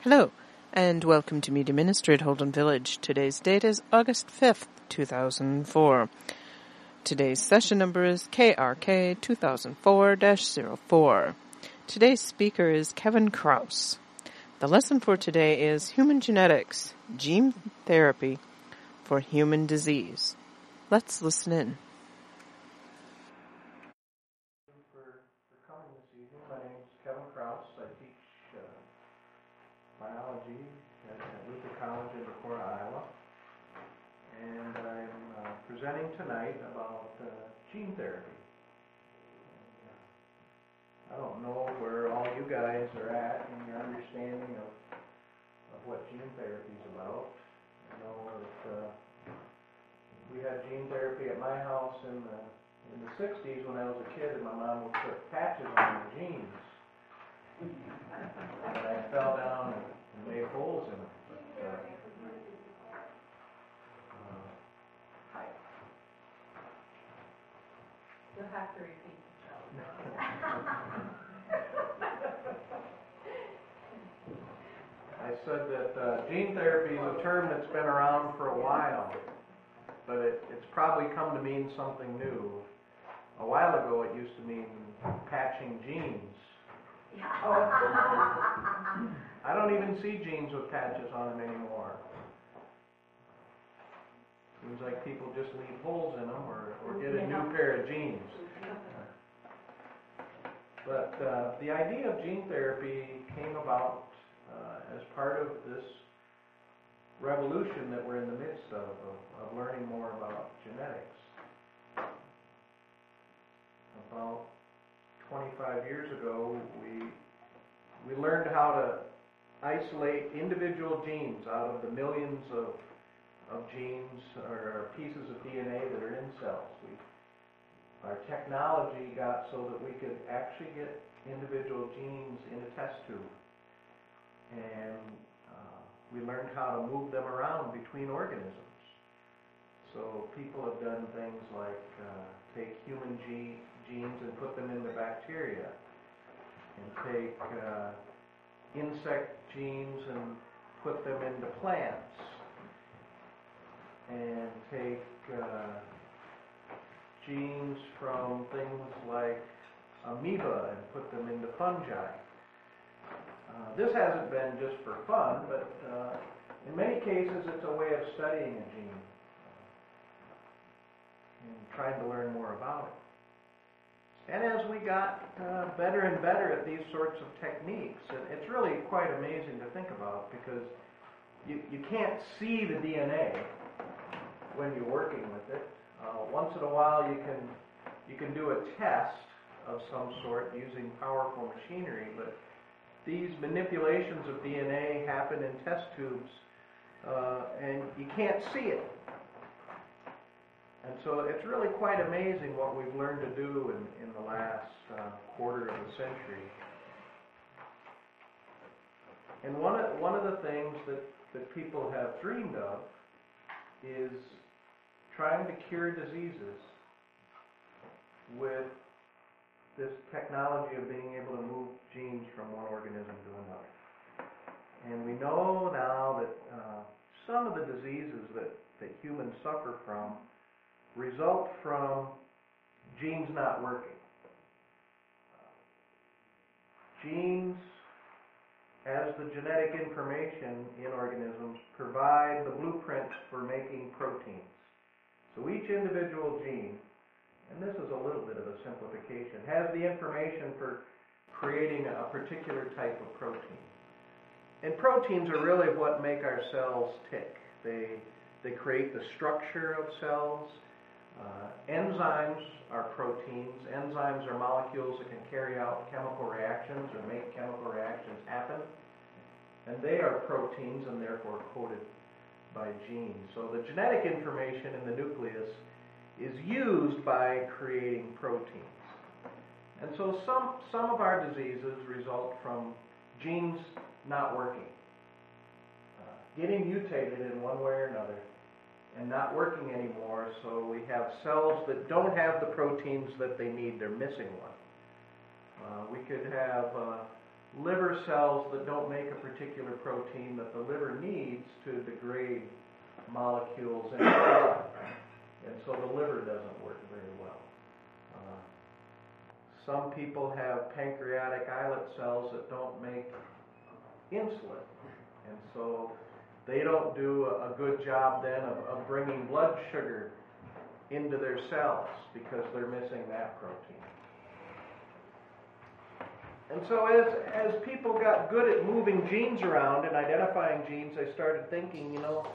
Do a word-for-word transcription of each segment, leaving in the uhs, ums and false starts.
Hello, and welcome to Media Ministry at Holden Village. Today's date is August fifth, two thousand four. Today's session number is K R K two thousand four dash zero four. Today's speaker is Kevin Krause. The lesson for today is Human Genetics, Gene Therapy for Human Disease. Let's listen in. For, for coming this evening, my name is Kevin Krause. I teach uh, biology at, at Luther College in Decorah, Iowa. And I'm uh, presenting tonight about uh, gene therapy. And, uh, I don't know where all you guys are at in your understanding of, of what gene therapy is about. I know that uh, we had gene therapy at my house in the in the sixties when I was a kid, and my mom would put patches on my jeans. And I fell down and, and made holes in them. But, uh, uh, You'll have to repeat yourself. I said that uh, gene therapy is a term that's been around for a while, but it, it's probably come to mean something new. A while ago, it used to mean patching jeans. I don't even see jeans with patches on them anymore. Seems like people just leave holes in them or, or get a new pair of jeans. But uh, the idea of gene therapy came about uh, as part of this revolution that we're in the midst of, of, of learning more about genetics. About twenty-five years ago, we we learned how to isolate individual genes out of the millions of of genes or pieces of D N A that are in cells. We, our technology got so that we could actually get individual genes in a test tube, and uh, we learned how to move them around between organisms. So people have done things like uh, take human gene, genes and put them into bacteria, and take uh, insect genes and put them into plants, and take uh, genes from things like amoeba and put them into fungi. Uh, this hasn't been just for fun, but uh, in many cases it's a way of studying a gene and trying to learn more about it. And as we got uh, better and better at these sorts of techniques, it's really quite amazing to think about, because you, you can't see the D N A when you're working with it. Uh, once in a while you can you can do a test of some sort using powerful machinery, but these manipulations of D N A happen in test tubes, uh, and you can't see it. And so it's really quite amazing what we've learned to do in, in the last uh, quarter of a century. And one of, one of the things that, that people have dreamed of is trying to cure diseases with this technology of being able to move genes from one organism to another. And we know now that uh, some of the diseases that, that humans suffer from result from genes not working. Genes, as the genetic information in organisms, provide the blueprint for making proteins. So each individual gene, and this is a little bit of a simplification, has the information for creating a particular type of protein. And proteins are really what make our cells tick. They, they create the structure of cells. Uh, enzymes are proteins. Enzymes are molecules that can carry out chemical reactions or make chemical reactions happen. And they are proteins and therefore coded by genes. So the genetic information in the nucleus is used by creating proteins. And so some, some of our diseases result from genes not working, uh, getting mutated in one way or another, and not working anymore, so we have cells that don't have the proteins that they need. They're missing one. Uh, we could have uh, liver cells that don't make a particular protein that the liver needs to degrade molecules in the blood. And so the liver doesn't work very well. Uh, some people have pancreatic islet cells that don't make insulin. And so they don't do a, a good job then of, of bringing blood sugar into their cells because they're missing that protein. And so as, as people got good at moving genes around and identifying genes, they started thinking, you know,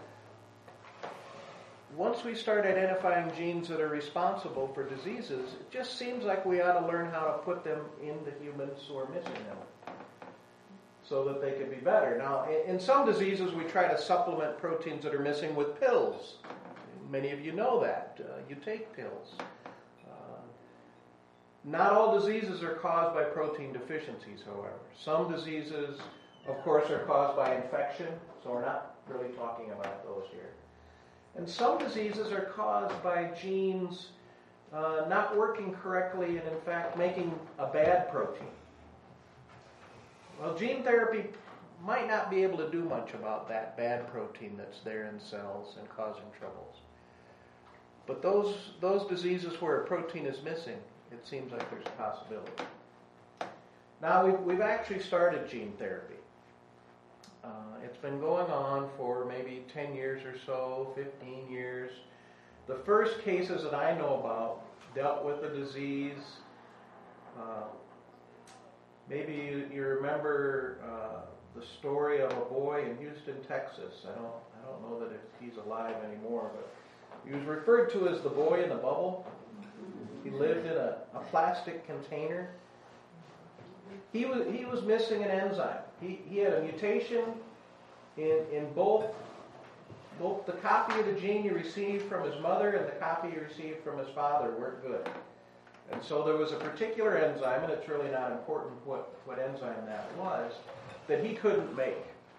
once we start identifying genes that are responsible for diseases, it just seems like we ought to learn how to put them into humans who are missing them so that they could be better. Now, in, in some diseases, we try to supplement proteins that are missing with pills. Many of you know that. Uh, you take pills. Uh, not all diseases are caused by protein deficiencies, however. Some diseases, of course, are caused by infection, so we're not really talking about those here. And some diseases are caused by genes uh, not working correctly and, in fact, making a bad protein. Well, gene therapy might not be able to do much about that bad protein that's there in cells and causing troubles. But those those diseases where a protein is missing, it seems like there's a possibility. Now, we've, we've actually started gene therapy. Uh, it's been going on for maybe ten years or so, fifteen years. The first cases that I know about dealt with the disease. Uh, maybe you, you remember uh, the story of a boy in Houston, Texas. I don't I don't know that if he's alive anymore, but he was referred to as the boy in the bubble. He lived in a, a plastic container. He was he was missing an enzyme. He he had a mutation in in both both the copy of the gene he received from his mother and the copy he received from his father weren't good. And so there was a particular enzyme, and it's really not important what, what enzyme that was, that he couldn't make.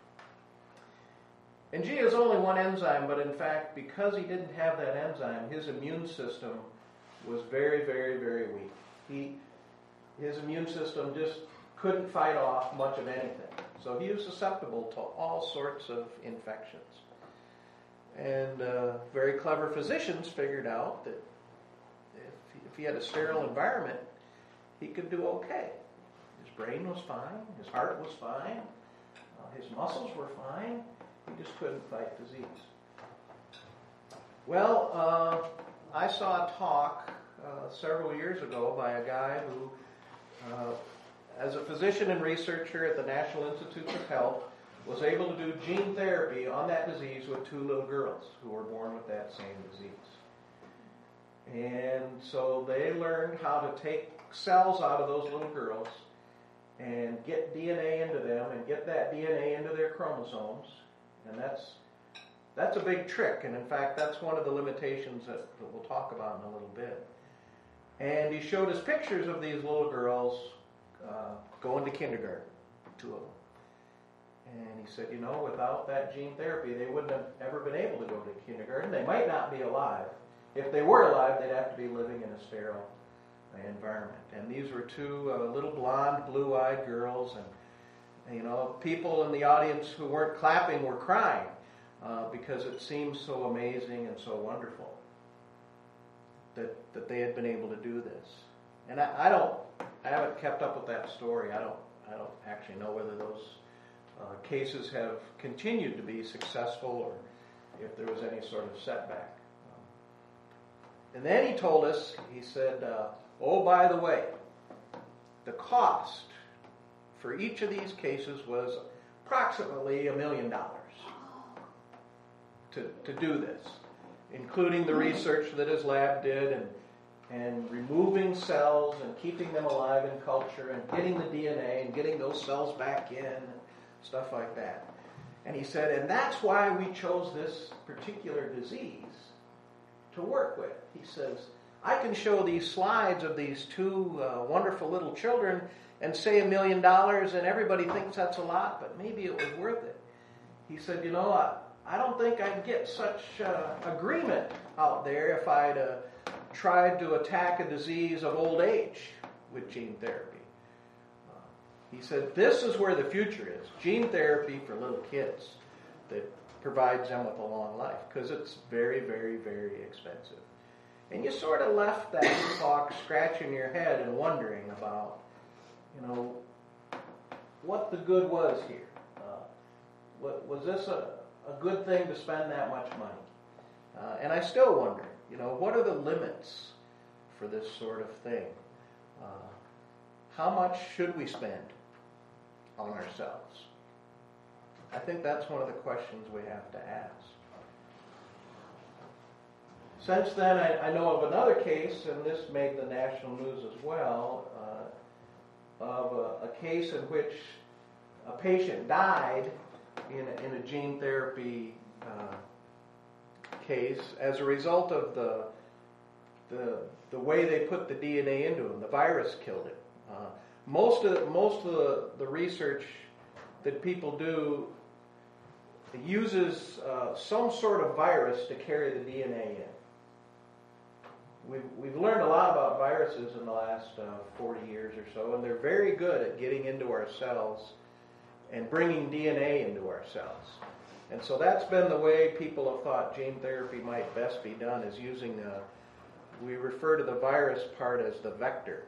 And gee, is only one enzyme, but in fact, because he didn't have that enzyme, his immune system was very, very, very weak. He his immune system just couldn't fight off much of anything. So he was susceptible to all sorts of infections. And uh, very clever physicians figured out that if, if he had a sterile environment, he could do okay. His brain was fine, his heart was fine, uh, his muscles were fine, he just couldn't fight disease. Well, uh, I saw a talk uh, several years ago by a guy who Uh, as a physician and researcher at the National Institutes of Health, was able to do gene therapy on that disease with two little girls who were born with that same disease. And so they learned how to take cells out of those little girls and get D N A into them and get that D N A into their chromosomes. And that's that's a big trick. And in fact, that's one of the limitations that, that we'll talk about in a little bit. And he showed us pictures of these little girls uh, going to kindergarten, two of them. And he said, you know, without that gene therapy, they wouldn't have ever been able to go to kindergarten. They might not be alive. If they were alive, they'd have to be living in a sterile environment. And these were two uh, little blonde, blue-eyed girls. And, you know, people in the audience who weren't clapping were crying uh, because it seemed so amazing and so wonderful that that they had been able to do this. And I, I don't, I haven't kept up with that story. I don't, I don't actually know whether those uh, cases have continued to be successful or if there was any sort of setback. Um, and then he told us, he said, uh, oh, by the way, the cost for each of these cases was approximately a million dollars to to do this, including the research that his lab did and and removing cells and keeping them alive in culture and getting the D N A and getting those cells back in and stuff like that. And he said, and that's why we chose this particular disease to work with. He says, I can show these slides of these two uh, wonderful little children and say a million dollars and everybody thinks that's a lot, but maybe it was worth it. He said, you know, I, I don't think I'd get such uh, agreement out there if I'd uh, tried to attack a disease of old age with gene therapy. Uh, He said, this is where the future is. Gene therapy for little kids that provides them with a long life, because it's very, very, very expensive. And you sort of left that clock scratching your head and wondering about, you know, what the good was here. Uh, what, was this a, a good thing to spend that much money? Uh, and I still wonder, you know, what are the limits for this sort of thing? Uh, how much should we spend on ourselves? I think that's one of the questions we have to ask. Since then, I, I know of another case, and this made the national news as well, uh, of a, a case in which a patient died in a, in a gene therapy uh, case as a result of the, the the way they put the D N A into him. The virus killed it. Uh, most of the, most of the, the research that people do uses uh, some sort of virus to carry the D N A in. We've, we've learned a lot about viruses in the last uh, forty years or so, and they're very good at getting into our cells and bringing D N A into our cells. And so that's been the way people have thought gene therapy might best be done, is using, uh, we refer to the virus part as the vector.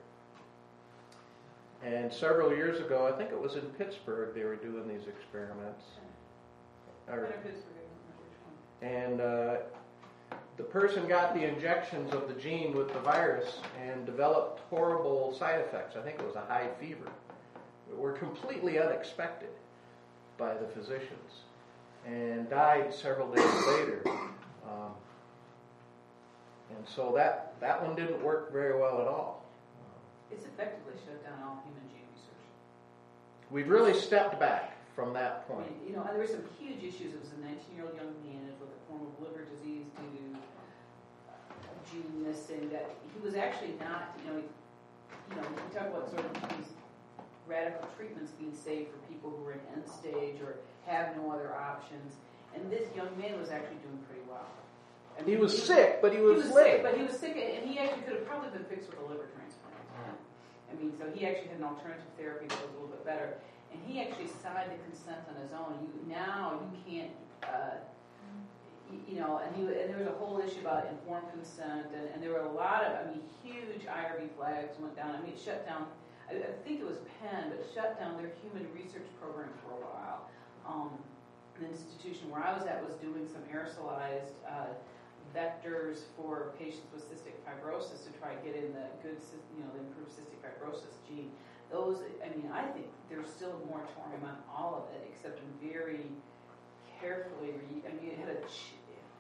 And several years ago, I think it was in Pittsburgh, they were doing these experiments. Or, and uh, the person got the injections of the gene with the virus and developed horrible side effects. I think it was a high fever. That were completely unexpected by the physicians, and died several days later. Um, and so that, that one didn't work very well at all. It's effectively shut down all human gene research. We've really stepped back from that I point. mean, you know, there were some huge issues. It was a nineteen-year-old young man with a form of liver disease due to gene missing. That he was actually not, you know, he, you know, we talk about sort of these radical treatments being saved for people who are in end stage or have no other options. And this young man was actually doing pretty well. I mean, He was he, sick, but he was, he was living. sick, but he was sick, and he actually could have probably been fixed with a liver transplant. I mean, so he actually had an alternative therapy that was a little bit better. And he actually signed the consent on his own. You now you can't, uh, you, you know, and, he, and there was a whole issue about informed consent, and, and there were a lot of, I mean, huge I R B flags went down. I mean, it shut down. I, I think it was Penn, but it shut down their human research program for a while. Um, the institution where I was at was doing some aerosolized uh, vectors for patients with cystic fibrosis to try to get in the good, you know, the improved cystic fibrosis gene. Those, I mean, I think there's still a moratorium on all of it, except in very carefully. Re- I mean, it had a ch-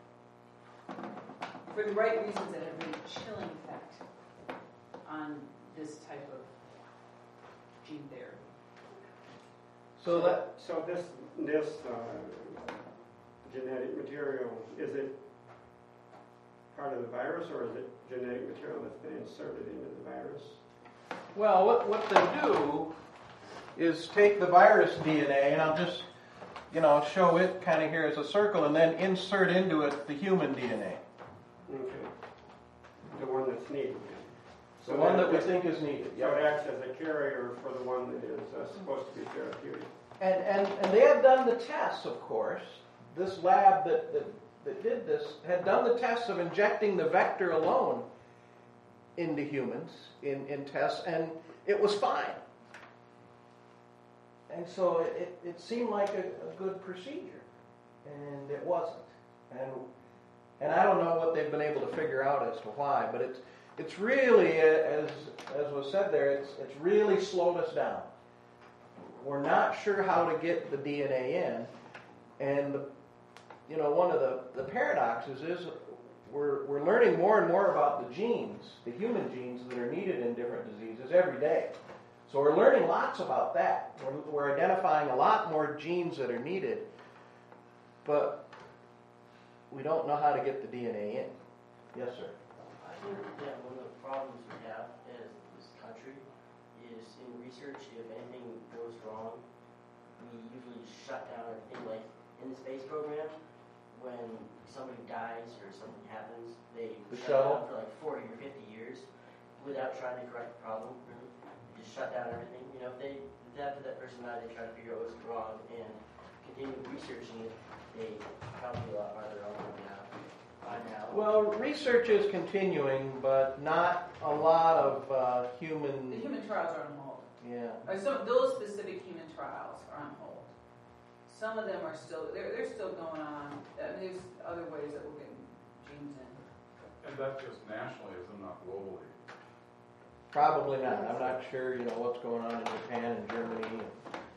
for the right reasons. It had a really chilling effect on this type of gene therapy. So that So this this uh, genetic material, is it part of the virus, or is it genetic material that's been inserted into the virus? Well, what, what they do is take the virus D N A, and I'll just, you know, show it kind of here as a circle, and then insert into it the human D N A. Okay. The one that's needed. The so one that we think is needed. So it acts as a carrier for the one that is uh, supposed to be therapeutic. And, and and they had done the tests, of course. This lab that, that, that did this had done the tests of injecting the vector alone into humans in, in tests, and it was fine. And so it, it seemed like a, a good procedure, and it wasn't. And and I don't know what they've been able to figure out as to why, but it's it's really, as as was said there, it's it's really slowed us down. We're not sure how to get the D N A in, and the, you know, one of the, the paradoxes is we're we're learning more and more about the genes, the human genes that are needed in different diseases every day. So we're learning lots about that. We're, we're identifying a lot more genes that are needed, but we don't know how to get the D N A in. Yes, sir. I think that one of the problems we have as this country is in research. If anything goes wrong, we usually shut down everything. Like in the space program, when somebody dies or something happens, they The shut shuttle? down for like forty or fifty years without trying to correct the problem. Really, they just shut down everything. You know, if they adapted that person out, they try to figure out what's wrong and continue researching it, they probably be a lot farther along now. By now. Well, research is continuing, but not a lot of uh, human. The human trials are on hold. Yeah. Or some those specific human trials are on hold. Some of them are still they're they're still going on. I mean, there's other ways that we're getting genes in. And that's just nationally, isn't it, not globally? Probably not. I'm not sure, you know, what's going on in Japan and Germany and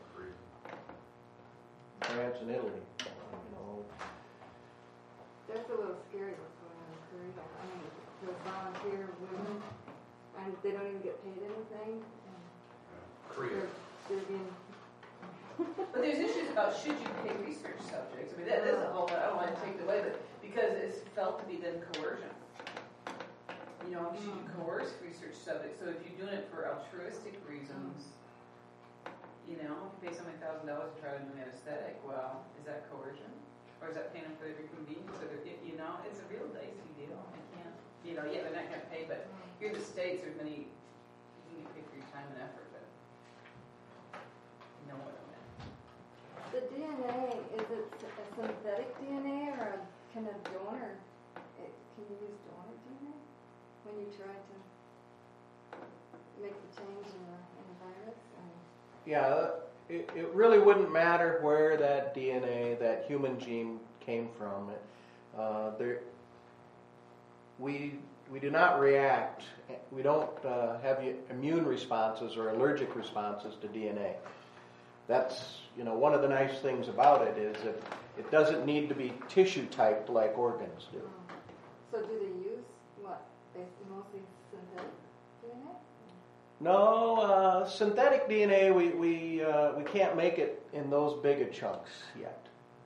France and Italy. You know. That's a little scary what's going on in Korea. I mean, those volunteer women, and they don't even get paid anything. And Korea. They're, they're being. But there's issues about should you pay research subjects. I mean, that is a whole. I don't want to take it away, but because it's felt to be then coercion. You know, should you coerce research subjects? So if you're doing it for altruistic reasons, you know, if you pay somebody a thousand dollars to try to do an anesthetic, well, is that coercion? Or is that paying them for their convenience? So that, you know, it's a real dicey deal. I can't, you know, yeah, they're not going to pay, but here in the States, there's many, you can get paid for your time and effort, but you know what I mean. The D N A, is it a synthetic D N A or a, can a donor, it, can you use donor D N A when you try to make the change in the, in the virus? And Yeah, it, it really wouldn't matter where that D N A, that human gene came from. It, uh, there, we we do not react. We don't uh, have immune responses or allergic responses to D N A. That's, you know, one of the nice things about it is that it doesn't need to be tissue typed like organs do. um, so do they use what? Basically mostly synthetic D N A? No, uh, synthetic D N A, we we uh, we can't make it in those big of chunks yet.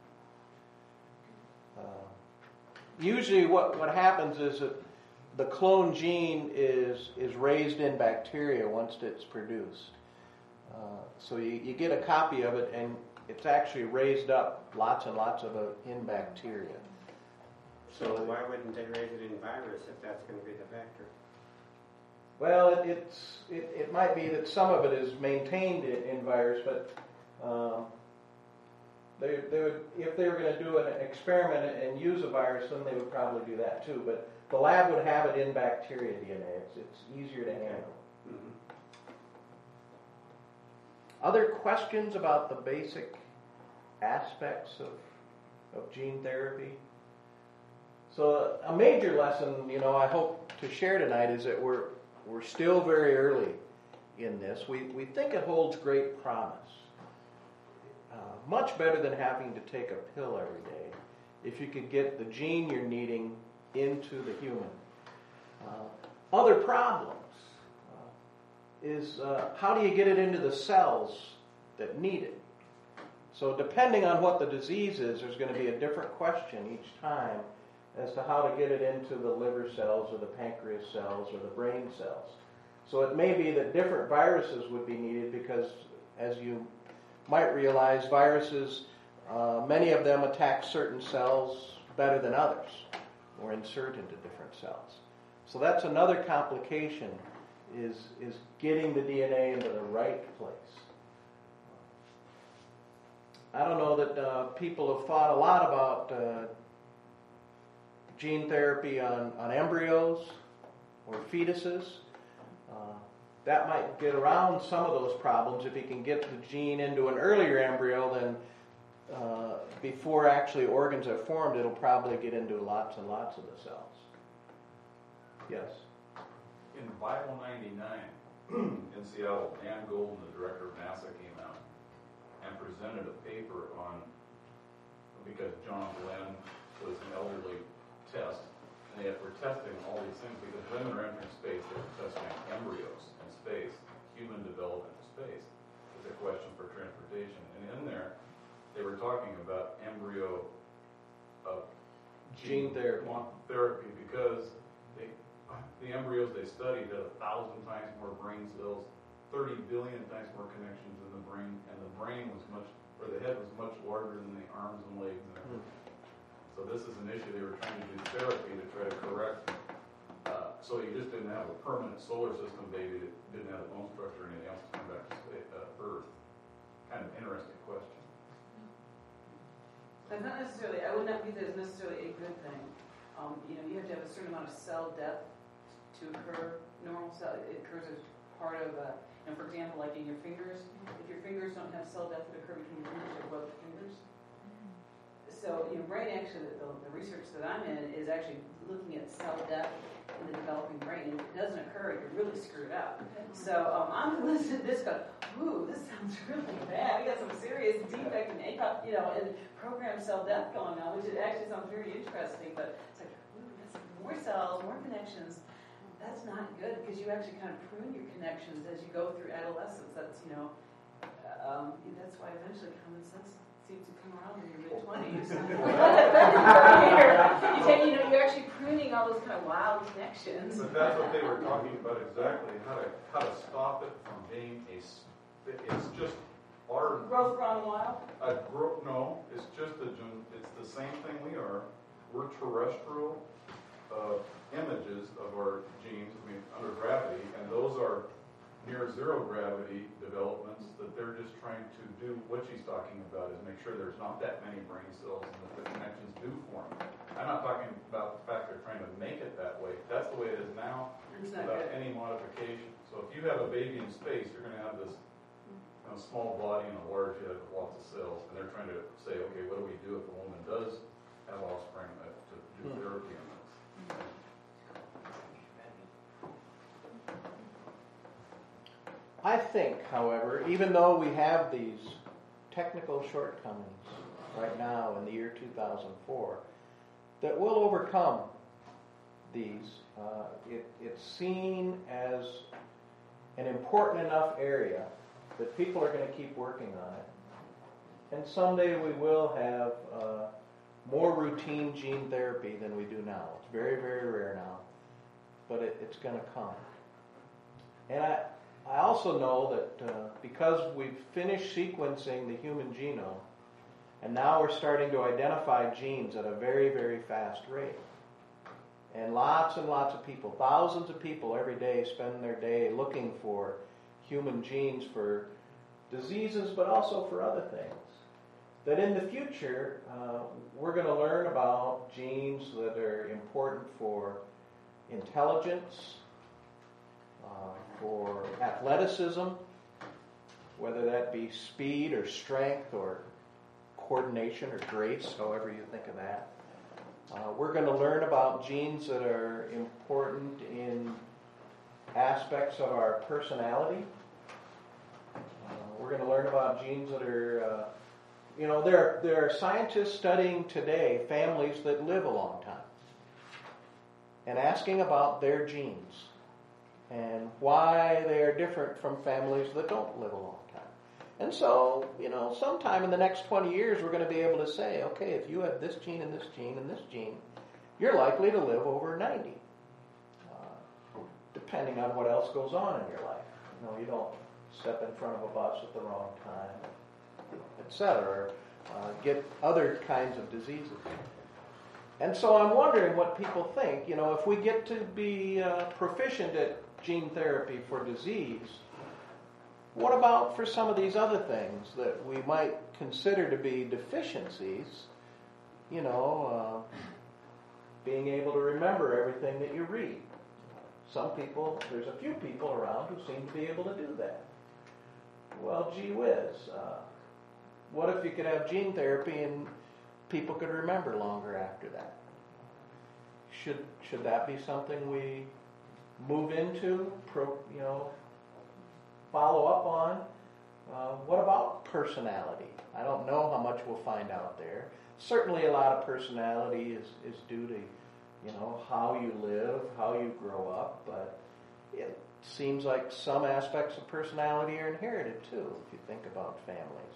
Uh, usually, what, what happens is that the clone gene is is raised in bacteria once it's produced. Uh, so you, you get a copy of it, and it's actually raised up lots and lots of it in bacteria. So why wouldn't they raise it in virus if that's going to be the factor? Well, it, it's it, it might be that some of it is maintained in, in virus, but um, they they would, if they were going to do an experiment and use a virus, then they would probably do that too. But the lab would have it in bacteria D N A. It's it's easier to handle. Mm-hmm. Other questions about the basic aspects of of gene therapy? So a major lesson, you know, I hope to share tonight is that we're we're still very early in this. We we think it holds great promise. Uh, much better than having to take a pill every day. If you could get the gene you're needing into the human. Uh, other problems uh, is uh, how do you get it into the cells that need it? So depending on what the disease is, there's going to be a different question each time as to how to get it into the liver cells or the pancreas cells or the brain cells. So it may be that different viruses would be needed because, as you might realize, viruses, uh, many of them attack certain cells better than others or insert into different cells. So that's another complication is, is getting the D N A into the right place. I don't know that uh, people have thought a lot about uh, gene therapy on, on embryos or fetuses. Uh, that might get around some of those problems if you can get the gene into an earlier embryo than uh, before actually organs are formed. It'll probably get into lots and lots of the cells. Yes? In Bible ninety-nine in Seattle, Dan Golden, the director of NASA, came out and presented a paper on, because John Glenn was an elderly test, and they were testing all these things because women are entering space. They were testing embryos in space, human development in space. It's a question for transportation. And in there, they were talking about embryo uh, Gene therapy. therapy because they, the embryos they studied had a thousand times more brain cells, thirty billion times more connections in the brain, and the brain was much, or the head was much larger than the arms and legs and everything. So this is an issue they were trying to do therapy to try to correct uh, so you just didn't have a permanent solar system baby that didn't have a bone structure or anything else to come back to space, uh, Earth. Kind of interesting question. But not necessarily, I would not view that as necessarily a good thing. Um, you know, you have to have a certain amount of cell death to occur. Normal cell, it occurs as part of, uh, and for example, like in your fingers, if your fingers don't have cell death that occur between your fingers, they're both fingers. So, you know, brain actually, the, the research that I'm in is actually looking at cell death in the developing brain. And if it doesn't occur, you're really screwed up. So um, I'm listening to this going, ooh, this sounds really bad. We got some serious defect in A P O, you know, and programmed cell death going on, which it actually sounds very interesting. But it's like, ooh, that's more cells, more connections. That's not good because you actually kind of prune your connections as you go through adolescence. That's, you know, um, that's why eventually common sense seems to come around in your mid twenties. you take, you know, you're actually pruning all those kind of wild connections. But that's what they were talking about exactly, how to how to stop it from being a. It's just our growth gone wild. A gro- no, it's just a. It's the same thing we are. We're terrestrial uh, images of our genes. I mean, under gravity, and those are near zero gravity developments that they're just trying to do. What she's talking about is make sure there's not that many brain cells and that the connections do form. I'm not talking about the fact they're trying to make it that way. That's the way it is now without good. any modification. So if you have a baby in space, you're going to have this you know, small body and a large head with lots of cells, and they're trying to say, okay, what do we do if a woman does have offspring uh, to do Hmm. therapy on this? I think, however, even though we have these technical shortcomings right now in the year two thousand four, that we'll overcome these. Uh, it, it's seen as an important enough area that people are going to keep working on it. And someday we will have uh, more routine gene therapy than we do now. It's very, very rare now, but it, it's going to come. And I, I also know that uh, because we've finished sequencing the human genome, and now we're starting to identify genes at a very, very fast rate. And lots and lots of people, thousands of people every day spend their day looking for human genes for diseases, but also for other things. That in the future, uh, we're going to learn about genes that are important for intelligence, uh, for athleticism, whether that be speed or strength or coordination or grace, however you think of that. Uh, we're going to learn about genes that are important in aspects of our personality. Uh, we're going to learn about genes that are, uh, you know, there, there are scientists studying today families that live a long time and asking about their genes and why they are different from families that don't live a long time. And so, you know, sometime in the next twenty years, we're going to be able to say, okay, if you have this gene and this gene and this gene, you're likely to live over ninety, uh, depending on what else goes on in your life. You know, you don't step in front of a bus at the wrong time, et cetera, uh, get other kinds of diseases. And so I'm wondering what people think. You know, if we get to be uh, proficient at gene therapy for disease, what about for some of these other things that we might consider to be deficiencies? You know, uh, being able to remember everything that you read. Some people, there's a few people around who seem to be able to do that. Well, gee whiz. Uh, what if you could have gene therapy and people could remember longer after that? Should should that be something we move into, pro, you know, follow up on? Uh, what about personality? I don't know how much we'll find out there. Certainly a lot of personality is, is due to, you know, how you live, how you grow up, but it seems like some aspects of personality are inherited too, if you think about families.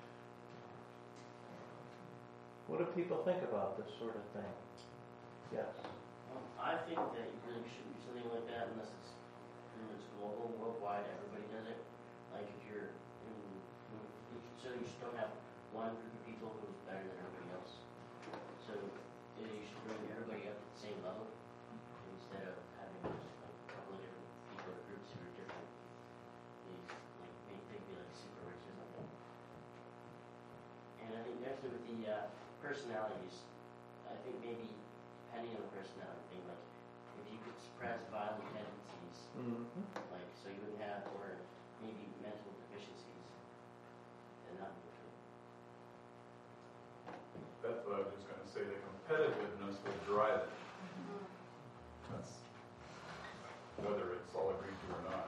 What do people think about this sort of thing? Yes? Um, I think that you really shouldn't do something like that unless it's, you know, it's global, worldwide, everybody does it. Like if you're, in, so you just don't have one group of people who's better than everybody else. So you should bring everybody up to the same level instead of having personalities, I think maybe depending on the personality thing, like if you could suppress violent tendencies, Mm-hmm. like so you wouldn't have, or maybe mental deficiencies, then that would be good. That's what I was just gonna say, the competitiveness would drive it. That's, whether it's all agreed to or not.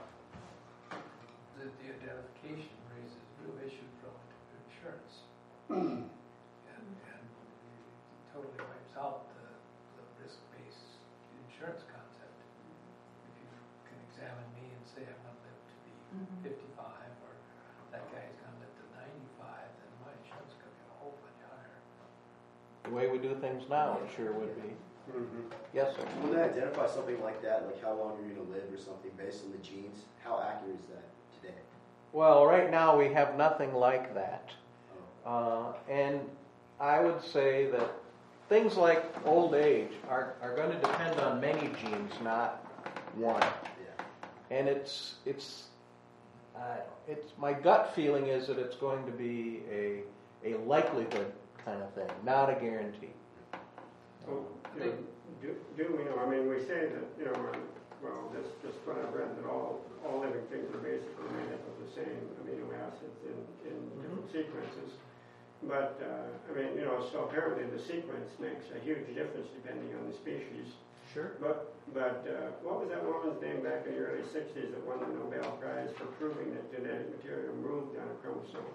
The, the identification raises real issues relative to insurance. and, and totally wipes out the, the risk-based insurance concept. If you can examine me and say I'm going to live to be Mhm. fifty-five, or that guy's going to live to ninety-five, then my insurance is going to be a whole bunch higher. The way we do things now, it sure would be. Mm-hmm. Yes, sir. When they identify something like that, like how long you're going to live or something based on the genes, how accurate is that today? Well, right now we have nothing like that. Oh. Uh, and I would say that things like old age are, are going to depend on many genes, not one. Yeah. And it's it's uh, it's my gut feeling is that it's going to be a a likelihood kind of thing, not a guarantee. Well, you know, do, do we know, I mean, we say that, you know, um, well, this, just what I've read, that all, all living things are basically made up of the same amino acids in, in different sequences. But, uh, I mean, you know, so apparently the sequence makes a huge difference depending on the species. Sure. But, but uh, what was that woman's name back in the early sixties that won the Nobel Prize for proving that genetic material moved on a chromosome?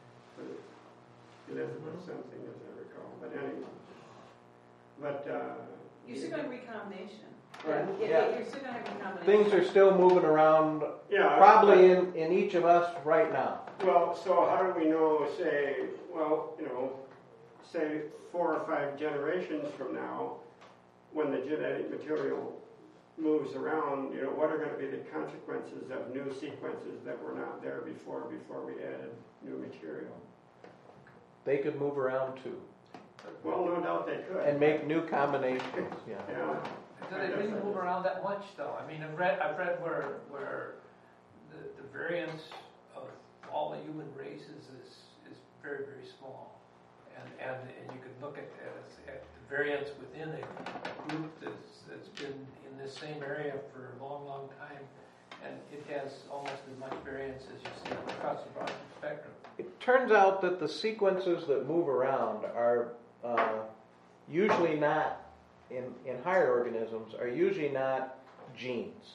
Elizabeth something, as I recall. But anyway. But, uh... You're still going to recombination. Right. Yeah, Yeah. You're still going to have recombination. Things are still moving around, yeah, probably in, in each of us right now. Well, so how do we know, say, well, you know, say four or five generations from now, when the genetic material moves around, you know, what are going to be the consequences of new sequences that were not there before, before we added new material? They could move around too. Well, no doubt they could. And make new combinations, yeah. Yeah. So they didn't move around that much, though. I mean, I've read, I've read where where the, the variance of all the human races is, is very, very small. And, and, and you could look at, at, at the variance within a group that's, that's been in this same area for a long, long time, and it has almost as much variance as you see across the broad spectrum. It turns out that the sequences that move around are uh, usually not, in, in higher organisms, are usually not genes.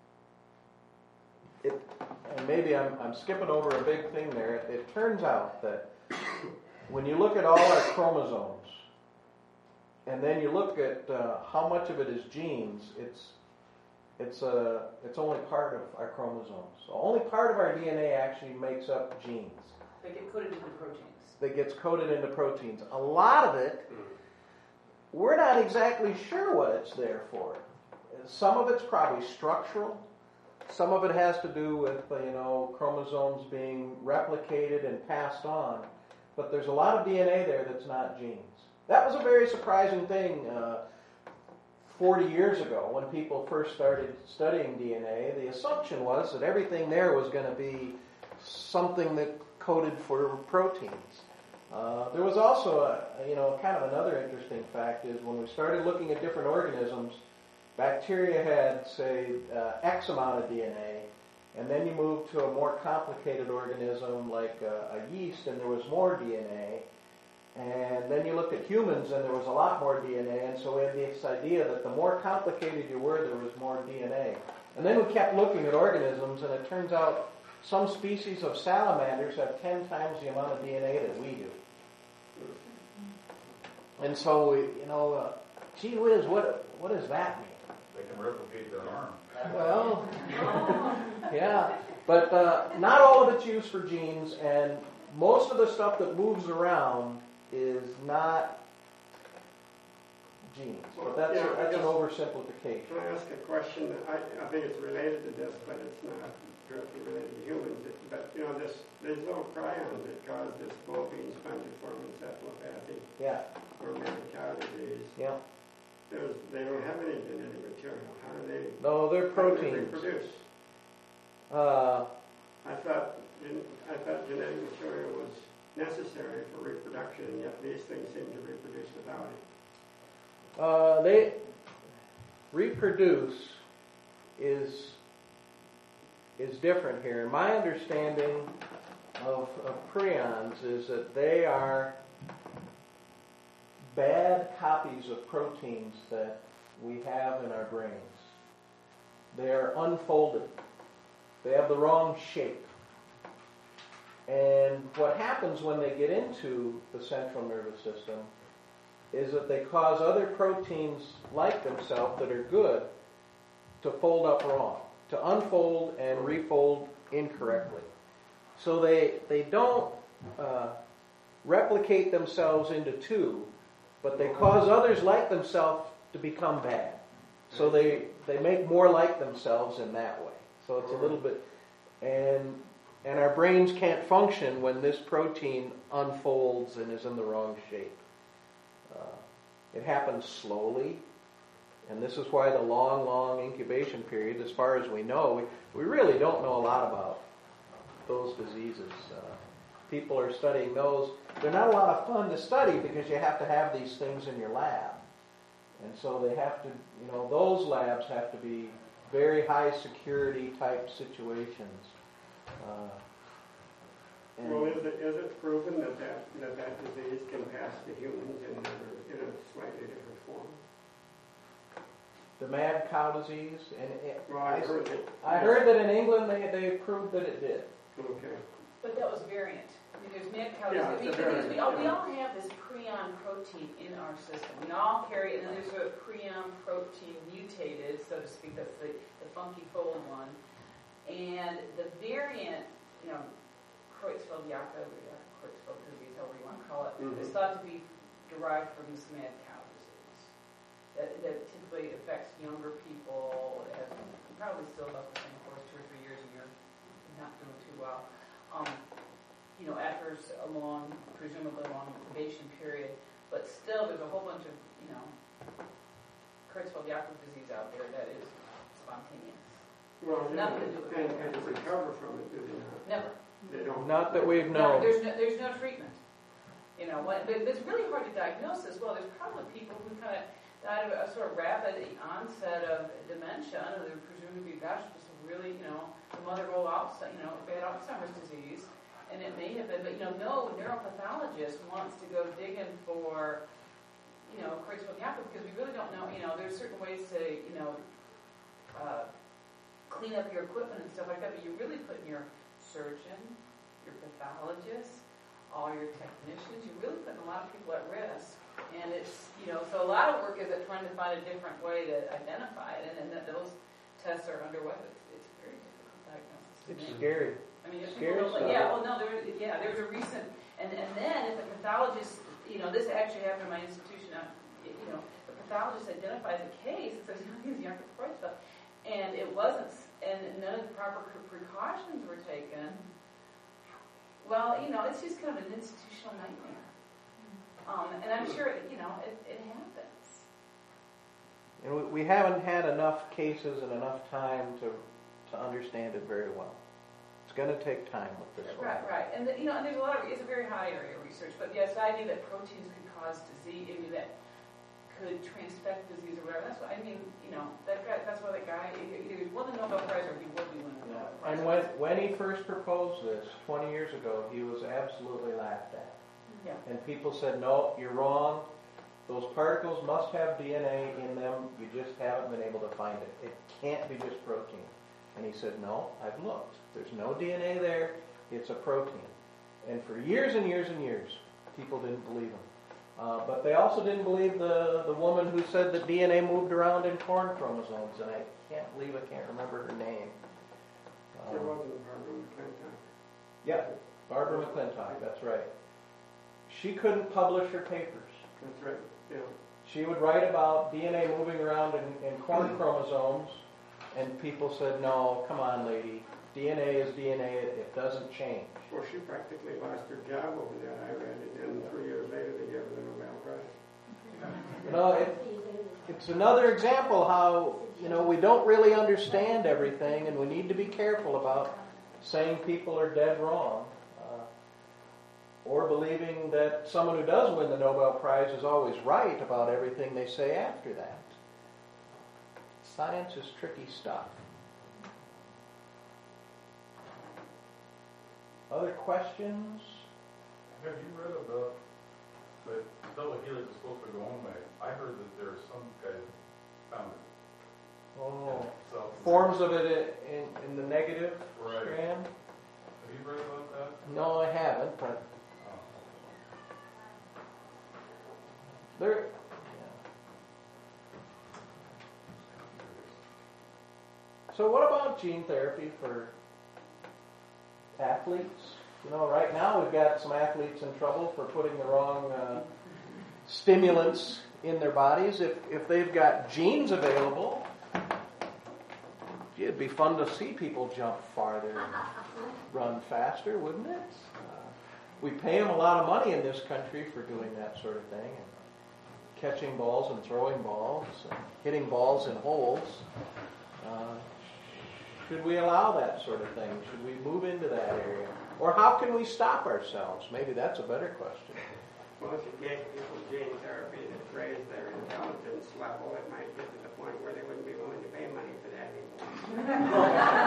It, and maybe I'm, I'm skipping over a big thing there. It, it turns out that when you look at all our chromosomes, and then you look at uh, how much of it is genes, it's it's a it's only part of our chromosomes. So only part of our D N A actually makes up genes. They get coded into proteins. That gets coded into proteins. A lot of it, we're not exactly sure what it's there for. Some of it's probably structural. Some of it has to do with, you know, chromosomes being replicated and passed on. But there's a lot of D N A there that's not genes. That was a very surprising thing uh, forty years ago when people first started studying D N A. The assumption was that everything there was going to be something that coded for proteins. Uh, there was also, a, you know, kind of another interesting fact is when we started looking at different organisms, bacteria had, say, uh, X amount of D N A, and then you moved to a more complicated organism like uh, a yeast, and there was more D N A. And then you looked at humans, and there was a lot more D N A, and so we had this idea that the more complicated you were, there was more D N A. And then we kept looking at organisms, and it turns out some species of salamanders have ten times the amount of D N A that we do. And so, we, you know, uh, gee whiz, what what does that mean? They can replicate their arm. Well, yeah, but uh, not all of it's used for genes, and most of the stuff that moves around is not genes. But that's, Yeah, I that's an guess- oversimplification. Can I ask a question? I, I think it's related to this, but it's not directly related to humans. But, you know, this, these little prions that cause this bovine spongiform encephalopathy Yeah, or manicow disease, yeah. there's, they don't have any genetic material. How do they, No, they're how do they proteins. reproduce? Uh, I thought, gen- I thought genetic material was necessary for reproduction, and yet these things seem to reproduce without it. Uh, they reproduce is is different here. And my understanding of, of prions is that they are bad copies of proteins that we have in our brains. They are unfolded. They have the wrong shape. And what happens when they get into the central nervous system is that they cause other proteins like themselves that are good to fold up wrong, to unfold and refold incorrectly. So they, they don't uh, replicate themselves into two, but they cause others like themselves to become bad. So they, they make more like themselves in that way. So it's a little bit, and and our brains can't function when this protein unfolds and is in the wrong shape. Uh, it happens slowly, and this is why the long, long incubation period, as far as we know, we, we really don't know a lot about those diseases. Uh, people are studying those. They're not a lot of fun to study because you have to have these things in your lab. And so they have to, you know, those labs have to be very high security type situations. Uh, and well, is it, is it proven that that, that that disease can pass to humans in, a, in a slightly different form? The mad cow disease, and it, well, I heard that. I heard that in England they they proved that it did. Okay. But that was variant. I mean, there's mad cow Yeah, disease. it's a Because variant, we, all, we yeah. all have this prion protein in our system. We all carry it, and then there's a prion protein mutated, so to speak. That's the, the funky fold one. And the variant, you know, Creutzfeldt-Jakob, or Creutzfeldt disease, however you want to call it, Mhm. is thought to be derived from this mad cow disease. That, that typically affects younger people. It has probably still about the same course, two or three years, and you're not doing too well. Um, you know, after a long, presumably long incubation period, but still there's a whole bunch of, you know, Creutzfeldt-Jakob disease out there that is spontaneous. Well, It's nothing to do with and, it. and to recover from it, do they not? Never. They don't. Not that we've No, known. there's no, there's no treatment. You know, what, but it's really hard to diagnose as well. There's probably people who kind of died of a sort of rapid onset of dementia, and they're presumed to be, gosh, just really, you know, the mother of Alzheimer's, you know, bad Alzheimer's disease, and it may have been, but you know, no neuropathologist wants to go digging for, you know, Creutzfeldt-Jakob because we really don't know. You know, there's certain ways to, you know, uh, clean up your equipment and stuff like that, but you're really putting your surgeon, your pathologist, all your technicians, you're really putting a lot of people at risk. And it's, you know, so a lot of work is at trying to find a different way to identify it, and, and that those tests are underway. It's, it's a very difficult diagnosis. to It's make. scary. I mean, if Scary people don't, stuff. yeah, well, no, there, yeah, there was a recent, and, and then if the pathologist, you know, this actually happened in my institution, uh, you know, the pathologist identifies a case and says, you know, he's young Freud stuff, and it wasn't, and none of the proper precautions were taken. Well, you know, it's just kind of an institutional nightmare. Um, and I'm sure, you know, it, it happens. And we, we haven't had enough cases and enough time to to understand it very well. It's going to take time with this one. Right, right. And, the, you know, and there's a lot of, it's a very high area of research, but yes, the idea that proteins could cause disease, I mean, that could transfect disease or whatever, that's what, I mean, you know, that guy, that's why that guy, either he won the Nobel Prize or he will be winning the Nobel Prize. And when when he first proposed this twenty years ago, he was absolutely laughed at. Yeah. And people said, no, you're wrong. Those particles must have D N A in them. You just haven't been able to find it. It can't be just protein. And he said, no, I've looked. There's no D N A there. It's a protein. And for years and years and years, people didn't believe him. Uh, but they also didn't believe the, the woman who said that D N A moved around in corn chromosomes. And I can't believe I can't remember her name. There Um, wasn't Barbara McClintock. yeah, Barbara McClintock, that's right. She couldn't publish her papers. That's right. Yeah. She would write about D N A moving around in, in corn chromosomes, and people said, no, come on, lady. D N A is D N A. It, it doesn't change. Well, she practically lost her job over that. I read it, and three years later they gave her the Nobel Prize. You know, it, it's another example how, you know, we don't really understand everything, and we need to be careful about saying people are dead wrong. Uh, or believing that someone who does win the Nobel Prize is always right about everything they say after that. Science is tricky stuff. Other questions? Have you read about that double helix is supposed to go on way? I heard that there's some guy found it. Oh, So, forms of it in, in the negative Right. strand? Have you read about that? No, I haven't, but Oh. there. Yeah. So what about gene therapy for athletes? You know, right now we've got some athletes in trouble for putting the wrong uh, stimulants in their bodies. If if they've got genes available, gee, it'd be fun to see people jump farther and run faster, wouldn't it? Uh, we pay them a lot of money in this country for doing that sort of thing, and catching balls and throwing balls, and hitting balls in holes. Uh, should we allow that sort of thing? Should we move into that area? Or how can we stop ourselves? Maybe that's a better question. Well, if you gave people gene therapy that raised their intelligence level, it might get to the point where they wouldn't be willing to pay money for that anymore.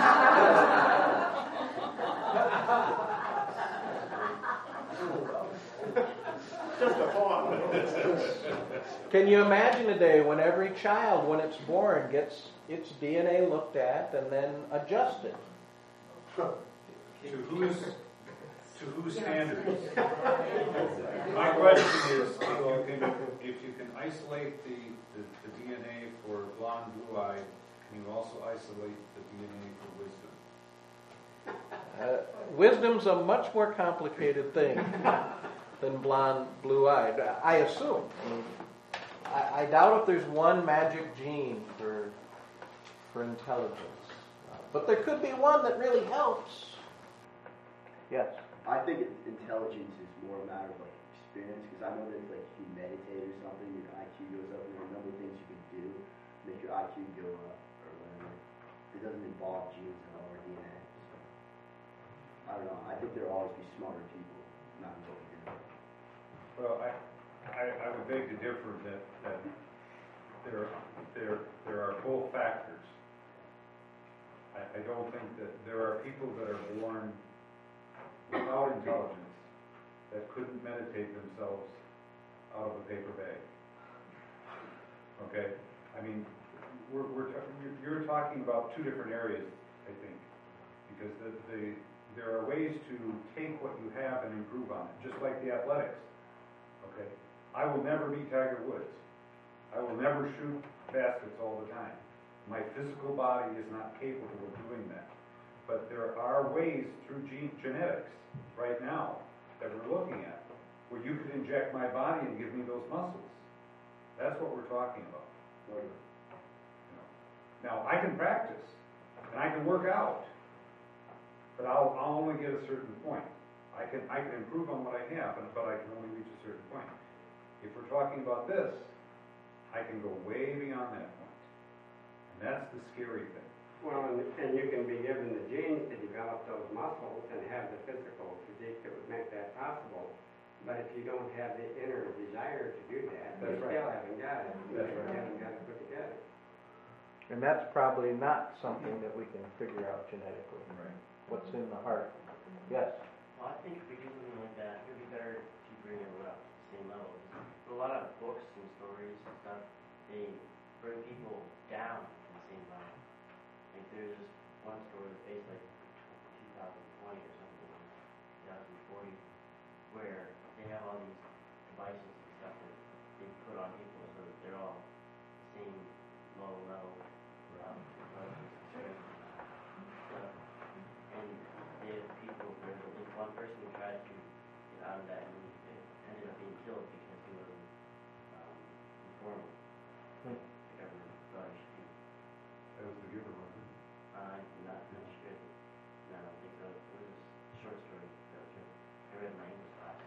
Just a thought. Can you imagine a day when every child, when it's born, gets its D N A looked at and then adjusted? To whose, to whose standards? My question is, if you can, if you can isolate the, the, the D N A for blonde, blue-eyed, can you also isolate the D N A for wisdom? Uh, wisdom's a much more complicated thing than blonde, blue-eyed, I assume. I, mean, I, I doubt if there's one magic gene for, for intelligence. Uh, but there could be one that really helps. Yes? I think it, intelligence is more a matter of like experience, because I know that like if you meditate or something, your I Q goes up, and there are a number of things you can do to make your I Q go up or whatever. It doesn't involve genes at all or D N A. So, I don't know. I think there'll always be smarter people, not what we do. Well, I, I, I would beg to differ that, that there, there, there are both factors. I, I don't think that there are people that are born without intelligence that couldn't meditate themselves out of a paper bag. Okay? I mean, we're, we're ta- you're, you're talking about two different areas, I think, because the, the, there are ways to take what you have and improve on it, just like the athletics. Okay? I will never be Tiger Woods. I will never shoot baskets all the time. My physical body is not capable of doing that. But there are ways through gene, genetics right now that we're looking at where you could inject my body and give me those muscles. That's what we're talking about. You know. Now, I can practice and I can work out, but I'll, I'll only get a certain point. I can, I can improve on what I have, but I can only reach a certain point. If we're talking about this, I can go way beyond that point. And that's the scary thing. Well, and, and you can be given the genes to develop those muscles and have the physical physique that would make that possible. But if you don't have the inner desire to do that, That's you right. still haven't got it. You That's right. haven't got it put together. And that's probably not something that we can figure out genetically. Right. What's in the heart? Yes? Well, I think if we do something like that, it would be better to bring everyone up to the same level. A lot of books and stories and stuff, they bring people down to the same level. Like there's this one story that's based like two thousand twenty or something, two thousand forty, where they have all these devices and stuff that they put on people so that they're all the same low level um, intelligence and strength stuff. And they have people, there's at least one person who tried to get out of that and it ended up being killed because he wasn't um, informed. Hmm. The government thought he should be. That was the giver, wasn't it? I'm not really sure. No, I don't think so. It was a short story that was written. I read in my English class.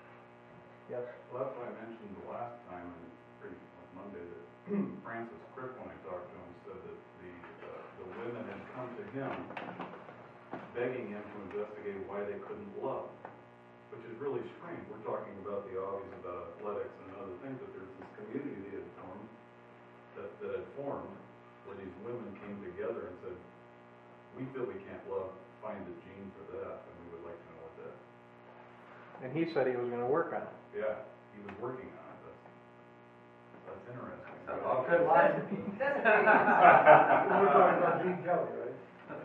Yes? Well, that's what I mentioned the last time, and pretty much Monday, that Francis Crick, when I talked to him, said that the, uh, the women had come to him begging him to investigate why they couldn't love which is really strange. We're talking about the obvious about athletics and other things, but there's this community that had formed, that, that had formed, where these women came together and said, we feel we can't love, find the gene for that, and we would like to know what that. And he said he was going to work on it. Yeah, he was working on it. That's, that's interesting. Good line to be. That's very We're talking about Gene Kelly, right?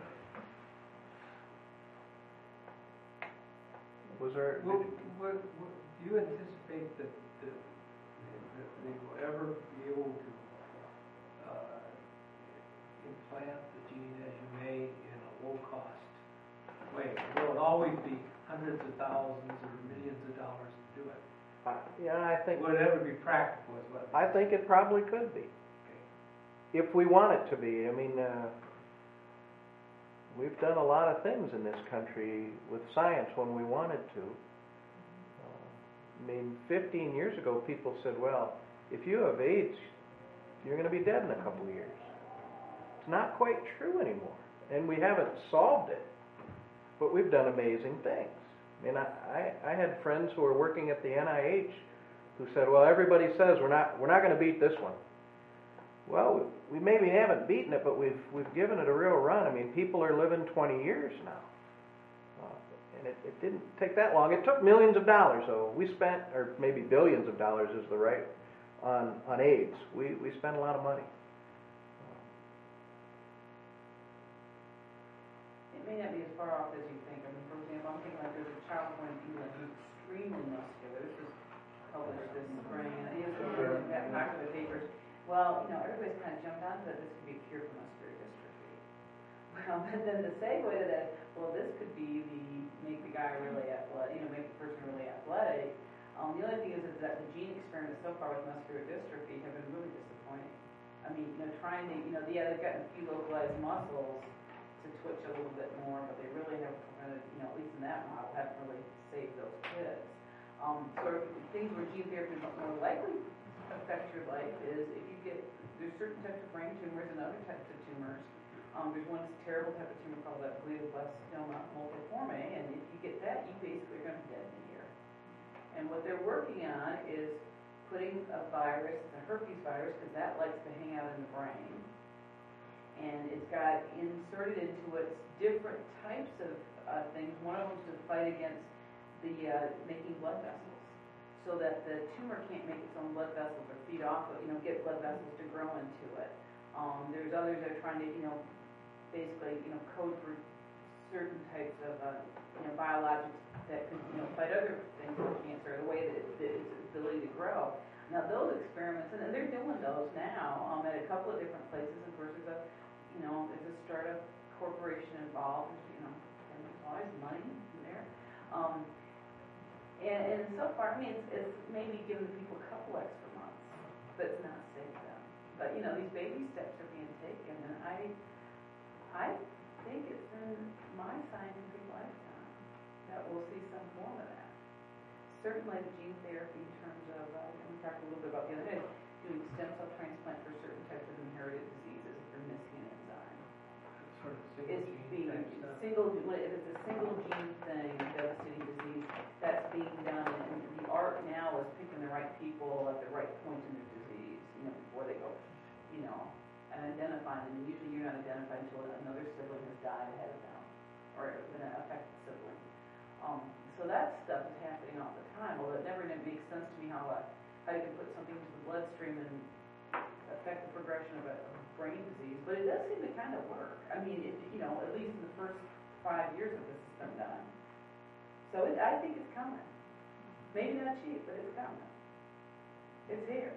Was there? Will, will, will, do you anticipate that, that, that they will ever be able to uh, implant the gene as you may in a low-cost way? Will it always be hundreds of thousands or millions of dollars to do it? Uh, yeah, I think. Would it ever be practical is what I think it probably could be, okay. if we want it to be. I mean, uh, we've done a lot of things in this country with science when we wanted to. Uh, I mean, fifteen years ago, people said, well, if you have AIDS, you're going to be dead in a couple of years. It's not quite true anymore. And we haven't solved it, but we've done amazing things. I mean, I, I, I had friends who were working at the N I H who said, well, everybody says we're not, we're not going to beat this one. Well, we maybe haven't beaten it, but we've we've given it a real run. I mean, people are living twenty years now, uh, and it, it didn't take that long. It took millions of dollars, though. We spent, or maybe billions of dollars is the right, on on AIDS. We we spent a lot of money. It may not be as far off as you think. I mean, for example, I'm thinking like there's a child born in England who's extremely muscular. This was published this spring, and it was that back of the papers. Well, you know, everybody's kind of jumped onto that this could be a cure for muscular dystrophy. Well, but then the segue to that, well, this could be the make the guy really athletic, you know, make the person really athletic. Um, the only thing is, is that the gene experiments so far with muscular dystrophy have been really disappointing. I mean, you know, trying to, you know, yeah, they've gotten a few localized muscles to twitch a little bit more, but they really have prevented, you know, at least in that model, haven't really saved those kids. Um, sort of things where gene therapy is more likely affect your life is if you get, there's certain types of brain tumors and other types of tumors. Um, there's one terrible type of tumor called a glioblastoma multiforme, and if you get that, you basically are going to be dead in a year. And what they're working on is putting a virus, it's a herpes virus, because that likes to hang out in the brain. And it's got inserted into it different types of uh, things. One of them is to fight against the uh, making blood vessels, so that the tumor can't make its own blood vessels or feed off of, you know, get blood vessels to grow into it. Um, there's others that are trying to, you know, basically, you know, code for certain types of, uh, you know, biologics that could, you know, fight other things like cancer, the way that, it, that its ability to grow. Now, those experiments, and they're doing those now um, at a couple of different places. Of course, there's a, you know, there's a startup corporation involved. You know, and there's always money in there. Um, And, and so far, I mean, it's, it's maybe given people a couple extra months, but it's not saved them. But, you know, these baby steps are being taken, and I I think it's in my scientific lifetime that we'll see some form of that. Certainly the gene therapy in terms of, uh, we talked a little bit about the other day, doing stem cell transplant for certain types of inherited diseases if they're missing an enzyme. Sort of single It's gene being type stuff. single, when if it's a single gene thing, devastating disease, that's being done, and the art now is picking the right people at the right point in their disease, you know, before they go, you know, and identifying them. And usually you're not identified until another sibling has died ahead of them, or been an affected sibling. Um, so that stuff is happening all the time. Well, it never makes sense to me how uh, how you can put something into the bloodstream and affect the progression of a, of a brain disease, but it does seem to kind of work. I mean, it, you know, at least in the first five years of this has been done. So it, I think it's coming. Maybe not cheap, but it's coming. It's here.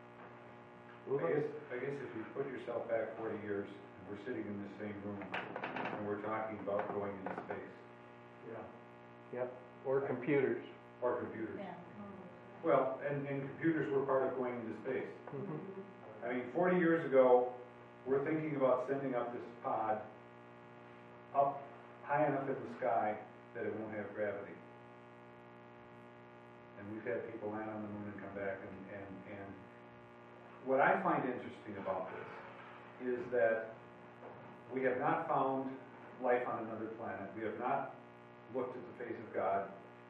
I guess, I guess if you put yourself back forty years, and we're sitting in the same room, and we're talking about going into space. Yeah. Yep. Or computers. Or computers. Yeah. Well, and, and computers were part of going into space. Mm-hmm. I mean, forty years ago, we're thinking about sending up this pod up high enough in the sky that it won't have gravity. And we've had people land on the moon and come back, and, and, and what I find interesting about this is that we have not found life on another planet. We have not looked at the face of God,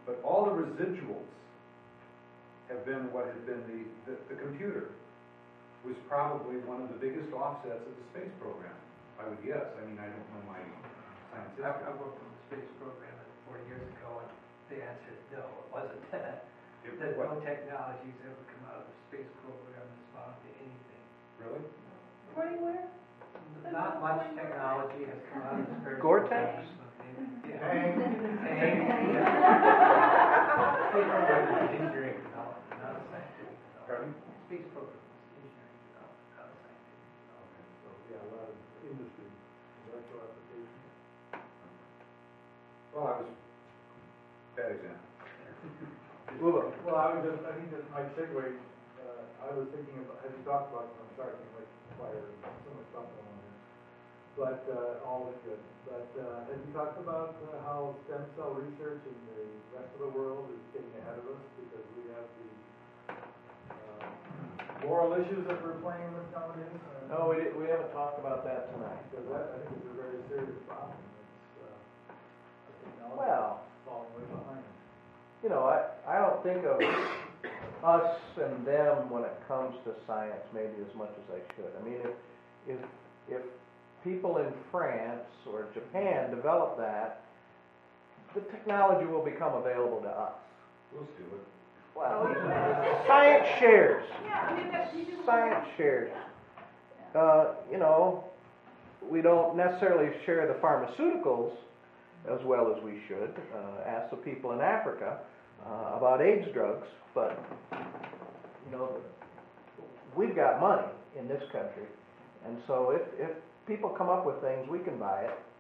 But all the residuals have been what has been the, the, the computer was probably one of the biggest offsets of the space program, I would guess. I mean, I don't know my science I, history. I worked on the space program forty years ago, and the answer is no, it wasn't that. It- There's what- no technologies ever come out of the space program that's found to anything. Really? Forty where? Not much technology has come out of the space Gore-Tex? program. Yeah. Tang. Tang, yeah. Space program is engineering development, not a scientific development. Pardon? Space program is engineering development, not a scientific development. So, yeah, a lot of industry, industrial applications. Well, I was, bad example. Well, I was just, I think that my segue, uh, I was thinking about, as you talked about, I'm sorry, I like fire, and so much stuff going on there. But, uh, all is good. But, uh, as you talked about uh, how stem cell research in the rest of the world is getting ahead of us because we have the, uh, moral issues that we're playing with nowadays. uh, No, we, di- we haven't talked about that tonight. Because that, I think, is a very serious problem. It's, uh, our technology Well- is falling way behind. You know, I, I don't think of us and them when it comes to science maybe as much as I should. I mean, if, if, if people in France or Japan develop that, the technology will become available to us. We'll steal it. Well, science shares. Yeah, I mean, that's, you do. Science shares. Uh, you know, we don't necessarily share the pharmaceuticals as well as we should. Uh, ask the people in Africa uh, about AIDS drugs, but you know, we've got money in this country, and so if, if people come up with things, we can buy it.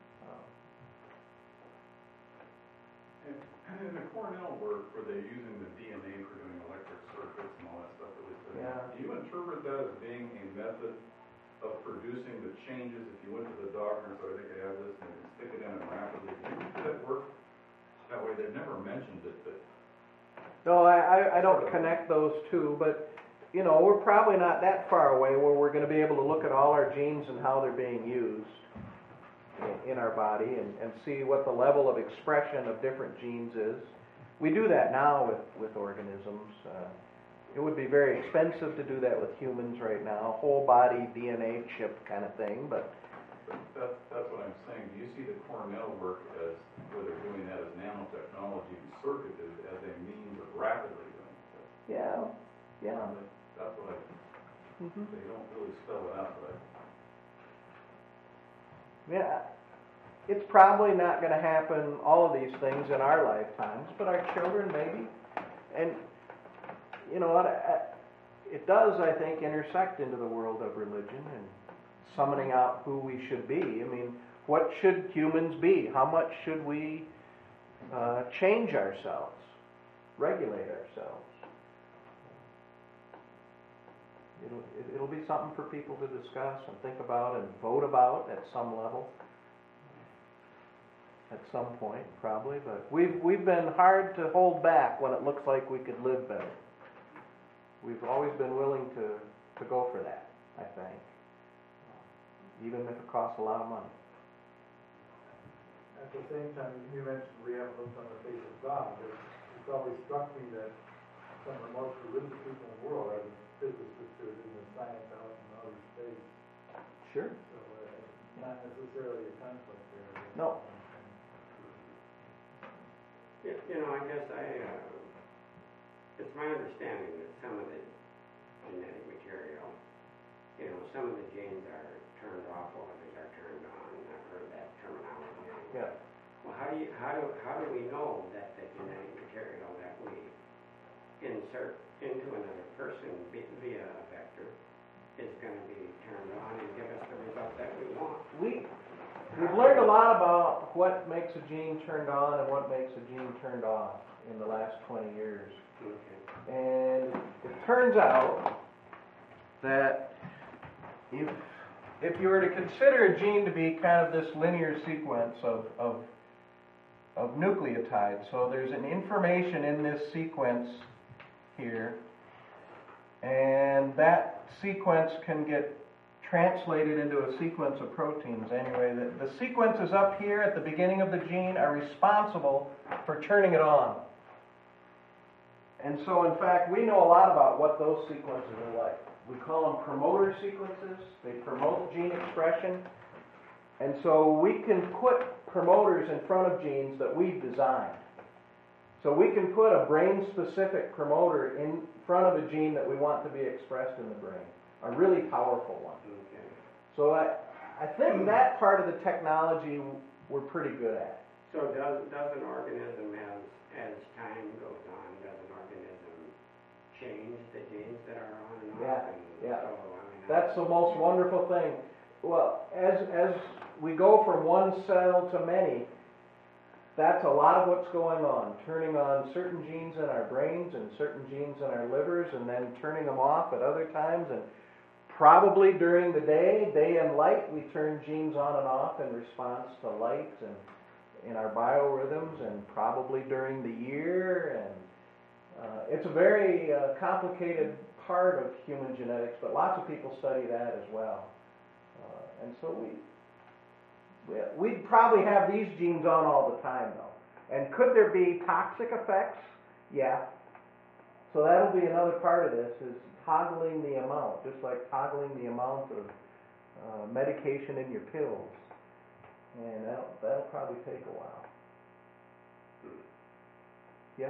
And, and in the Cornell work, where they're using the D N A for doing electric circuits and all that stuff that we study, Yeah. do you interpret that as being a method of producing the changes? If you went to the doctor and said, I think I have this, and they can stick it in it rapidly, do you do that work that way? They've never mentioned it, but No, I, I, I don't connect those two, but you know, we're probably not that far away where we're going to be able to look at all our genes and how they're being used in, in our body and, and see what the level of expression of different genes is. We do that now with, with organisms. Uh, it would be very expensive to do that with humans right now, whole body D N A chip kind of thing, but But that's, that's what I'm saying. Do you see the Cornell work as, where they're doing that as nanotechnology and circuited as a means of rapidly doing it? yeah, yeah. That's what I, Mm-hmm. they don't really spell it out, but Yeah, it's probably not going to happen, all of these things, in our lifetimes, but our children maybe. And, you know what, it does, I think, intersect into the world of religion and summoning out who we should be. I mean, what should humans be? How much should we uh, change ourselves, regulate ourselves? It'll, it, it'll be something for people to discuss and think about and vote about at some level, at some point probably. But we've we've been hard to hold back when it looks like we could live better. We've always been willing to, to go for that, I think, even if it costs a lot of money. At the same time, you mentioned we haven't looked on the face of God, but it's always struck me that some of the most religious people in the world are the physicists who are doing the science out in outer space. Sure. So uh, not necessarily a conflict there. No. You you know, I guess I, uh, it's my understanding that some of the genetic material, you know, some of the genes are turned off while others are turned on. I've heard that terminology. Yeah. Well, how do you, how do, how do we know that the genetic material that we insert into another person vi- via a vector is going to be turned on and give us the result that we want? We, we've learned a lot about what makes a gene turned on and what makes a gene turned off in the last twenty years. Okay. And it turns out that if, if you were to consider a gene to be kind of this linear sequence of, of, of nucleotides, so there's an information in this sequence here, and that sequence can get translated into a sequence of proteins anyway. The, the sequences up here at the beginning of the gene are responsible for turning it on. And so, in fact, we know a lot about what those sequences are like. We call them promoter sequences. They promote gene expression. And so we can put promoters in front of genes that we've designed. So we can put a brain-specific promoter in front of a gene that we want to be expressed in the brain, a really powerful one. Okay. So I, I think that part of the technology we're pretty good at. So does, does an organism, as, as time goes on, does an organism change the genes that are on and off? Yeah, and yeah. So, I mean, That's the most wonderful thing. Well, as, as we go from one cell to many, that's a lot of what's going on, turning on certain genes in our brains and certain genes in our livers, and then turning them off at other times. And probably during the day, day and light, we turn genes on and off in response to light and in our biorhythms, and probably during the year. And uh, it's a very uh, complicated part of human genetics, but lots of people study that as well. Uh, and so we. We'd probably have these genes on all the time, though. And could there be toxic effects? Yeah. So that'll be another part of this, is toggling the amount, just like toggling the amount of uh, medication in your pills. And that'll, that'll probably take a while. Yes?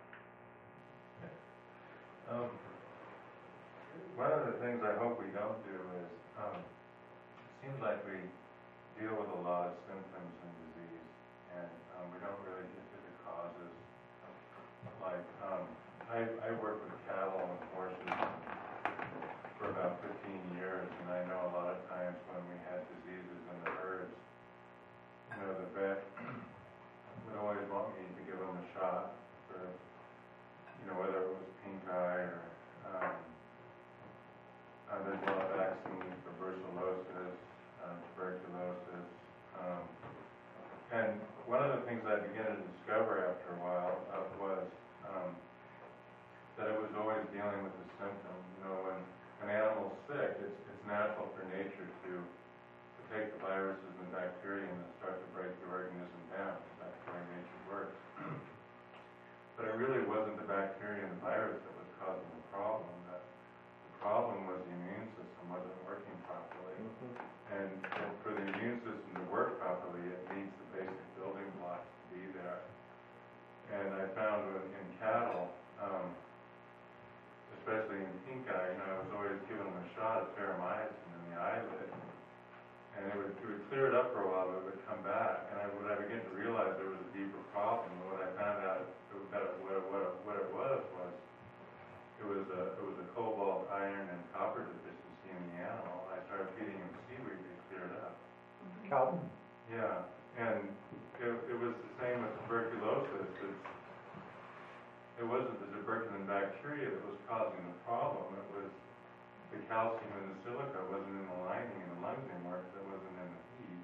Um, one of the things I hope we don't do is, um, it seems like we deal with a lot of symptoms and disease, and um, we don't really get to the causes. Like, um, I, I worked with cattle and horses for about fifteen years, and I know a lot of times when we had diseases in the herds, you know, the vet would always want me to give them a shot for, you know, whether it was pink eye or um, uh, there's a lot of vaccines for brucellosis, Uh, tuberculosis, um, and one of the things I began to discover after a while uh, was um, that it was always dealing with the symptom. You know, when an animal's sick, it's, it's natural for nature to, to take the viruses and bacteria and start to break the organism down. That's the way nature works. But it really wasn't the bacteria and the virus that was causing the problem. That the problem was the immune system wasn't working properly. Mm-hmm. And, and for the immune system to work properly, it needs the basic building blocks to be there. And I found in, in cattle, um, especially in pink eye, you know, I was always giving them a shot of paramycin in the eyelid, and it would, it would clear it up for a while, but it would come back. And I, when I began to realize there was a deeper problem, what I found out that it, what, it, what, it, what it was was it was a it was a cobalt, iron, and copper deficiency in the animal. I started feeding him seaweed to clear it up. Calvin? Yeah, and it, it was the same with tuberculosis. It's, it wasn't the tuberculin bacteria that was causing the problem. It was the calcium and the silica wasn't in the lining in the lungs anymore because it wasn't in the feed.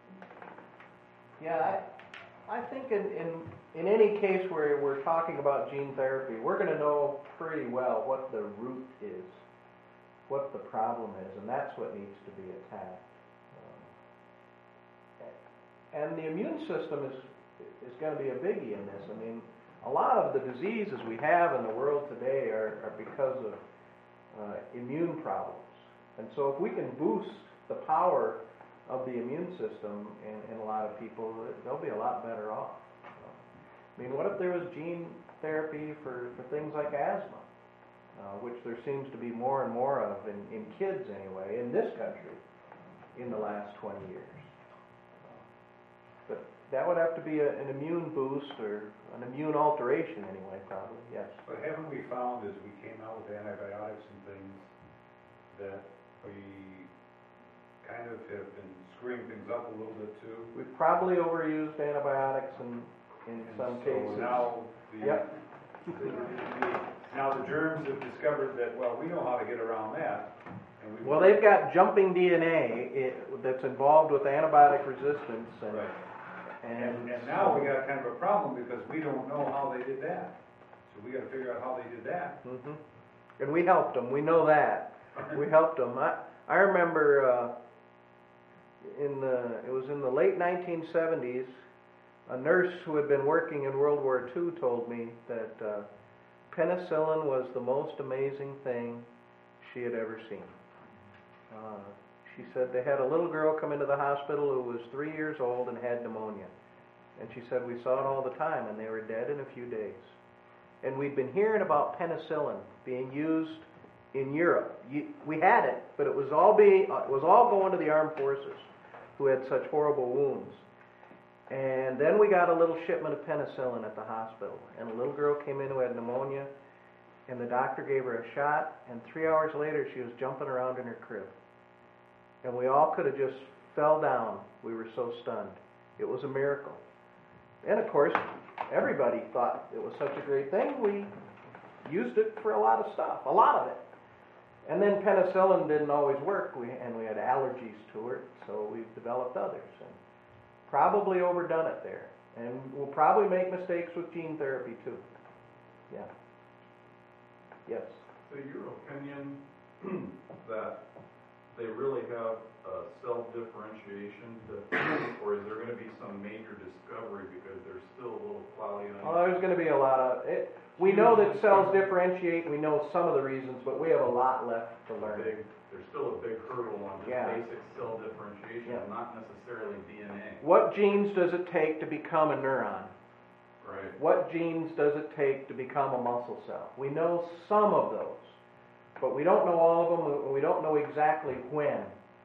Yeah, I, I think in, in in any case where we're talking about gene therapy, we're going to know pretty well what the root is, what the problem is, and that's what needs to be attacked. Um, and the immune system is is going to be a biggie in this. I mean, a lot of the diseases we have in the world today are, are because of uh, immune problems. And so if we can boost the power of the immune system in, in a lot of people, they'll be a lot better off. I mean, what if there was gene therapy for, for things like asthma, uh, which there seems to be more and more of in, in kids anyway, in this country, in the last twenty years. But that would have to be a, an immune boost or an immune alteration anyway, probably, yes. But haven't we found as we came out with antibiotics and things that we kind of have been screwing things up a little bit too? We've probably overused antibiotics in, in And some so cases. now the, Yep. the, the, now the germs have discovered that, well, we know how to get around that. And we Well, they've got jumping D N A it, that's involved with antibiotic resistance. And, Right. and, And, and now we got kind of a problem because we don't know how they did that. So we got to figure out how they did that. Mm-hmm. And we helped them. We know that. We helped them. I, I remember uh, in the, it was in the late nineteen seventies, a nurse who had been working in World War Two told me that uh, penicillin was the most amazing thing she had ever seen. Uh, she said they had a little girl come into the hospital who was three years old and had pneumonia. And she said we saw it all the time, and they were dead in a few days. And we'd been hearing about penicillin being used in Europe. You, we had it, but it was all being, uh, it was all going to the armed forces who had such horrible wounds. And then we got a little shipment of penicillin at the hospital, and a little girl came in who had pneumonia, and the doctor gave her a shot, and three hours later she was jumping around in her crib. And we all could have just fell down. We were so stunned. It was a miracle. And of course, everybody thought it was such a great thing, we used it for a lot of stuff, a lot of it. And then penicillin didn't always work, we, and we had allergies to it, so we've developed others. And probably overdone it there. And we'll probably make mistakes with gene therapy too. Yeah. Yes? So your opinion that they really have uh, self-differentiation, to, or is there going to be some major discovery because there's still a little cloudy on it? Oh, there's going to be a lot of it. We know that cells differentiate. We know some of the reasons, but we have a lot left to learn. Big, there's still a big hurdle on just Yeah. basic cell differentiation, Yeah. not necessarily D N A. What genes does it take to become a neuron? Right. What genes does it take to become a muscle cell? We know some of those, but we don't know all of them. We don't know exactly when.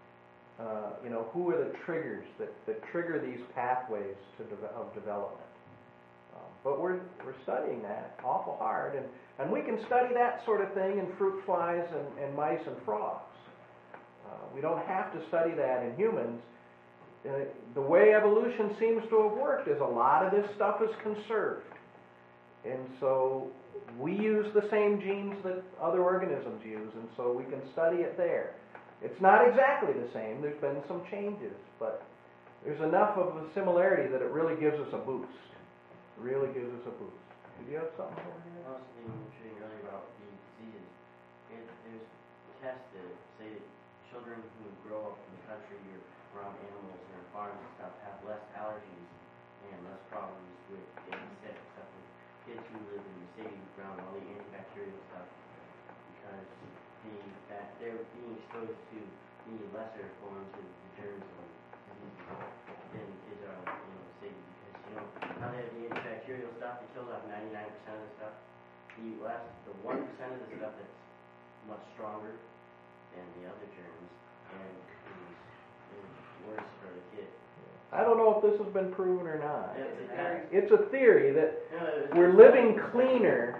Uh, you know, who are the triggers that, that trigger these pathways to de- of development? Um, but we're we're studying that awful hard, and, and we can study that sort of thing in fruit flies and, and mice and frogs. Uh, we don't have to study that in humans. Uh, the way evolution seems to have worked is a lot of this stuff is conserved. And so we use the same genes that other organisms use, and so we can study it there. It's not exactly the same. There's been some changes, but there's enough of a similarity that it really gives us a boost. It really gives us a boost. Did you have something over here? I was thinking earlier about the diseases. And there's tests that say that children who grow up in the country or around animals or farms and stuff have less allergies and less problems with getting sick and stuff. Like kids who live in the city around all the antibacterial stuff because the, that they're being exposed to the lesser forms of the germs and diseases than kids are in the city because, you know, now they have the antibacterial stuff that kills off ninety-nine percent of the stuff. The last, the one percent of the stuff that's much stronger than the other germs and is, is worse for the kid. I don't know if this has been proven or not. It's a theory. It's a theory that No, it's- we're living cleaner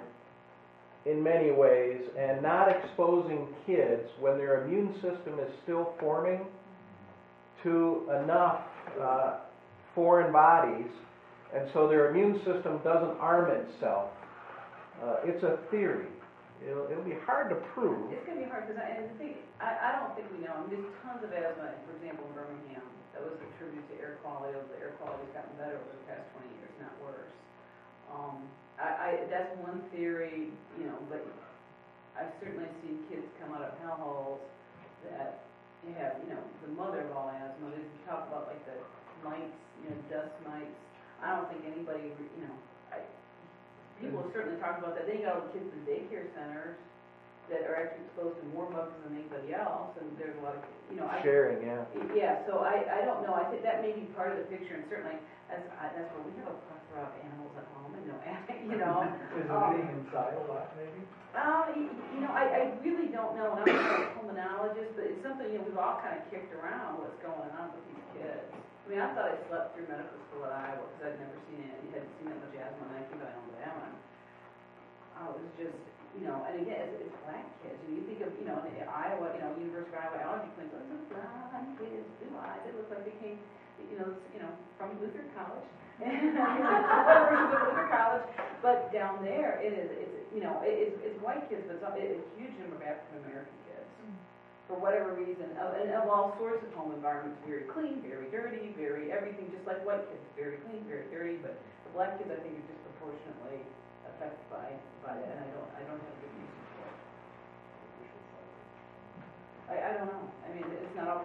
in many ways and not exposing kids when their immune system is still forming to enough uh, foreign bodies, and so their immune system doesn't arm itself. Uh, it's a theory. It'll, it'll be hard to prove. It's going to be hard because I, and the thing, I, I don't think we know. I mean, there's tons of asthma, for example, in Birmingham. That was attributed to air quality. The air quality's gotten better over the past twenty years, not worse. Um, I, I, that's one theory, you know, but I've certainly seen kids come out of hellholes that you have, you know, the mother of all asthma. They talk about like the mites, you know, dust mites. I don't think anybody, you know, I, people have certainly talked about that. They got all the kids in daycare centers that are actually exposed to more bugs than anybody else, and there's a lot of, you know, I, Sharing, yeah. yeah. So I, I don't know. I think that may be part of the picture, and certainly that's I, that's where we have a plethora of animals at home, and you know, you know. Is it um, being inside a lot, maybe? Um, you, you know, I, I really don't know, and I'm not a pulmonologist, but it's something, you know, we've all kind of kicked around what's going on with these kids. I mean, I thought I slept through medical school at Iowa because I'd never seen it, you hadn't seen that much asthma, and I think I owned them, and oh, it was just, you know, and again, it's, it's black kids. And you think of, you know, in Iowa, you know, University of Iowa Allergy Clinic, those are blonde kids, blue eyes. They look like they came, you know, you know, from Luther College. Luther College. But down there, it is, it's, you know, it, it's, it's white kids, but it's, it's a huge number of African American kids. For whatever reason, uh, and of all sorts of home environments, very clean, very dirty, very everything, just like white kids, very clean, very dirty. But the black kids, I think, are disproportionately affected by by that, and I don't I don't have good reason for it. I, I don't know. I mean,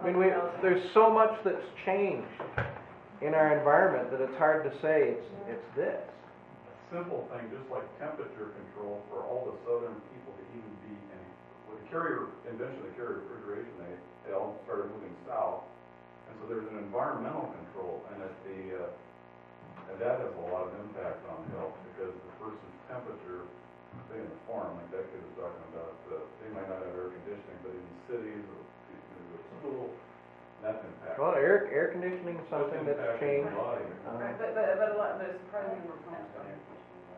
I mean, we, there's so much that's changed in our environment that it's hard to say it's, it's this. Simple thing, just like temperature control for all the southern people to even be in, with the carrier, invention of the carrier refrigeration, they, they all started moving south. And so there's an environmental control, and at the, uh, and that has a lot of impact on health, because the person's temperature, say in the farm, like that kid was talking about, uh, they might not have air conditioning, but in cities or you know, school, that's impacted. Well, air, air conditioning is something that's impacting changed. the body. Uh, Right, but, but, but a lot, but it's surprisingly we're coming to it.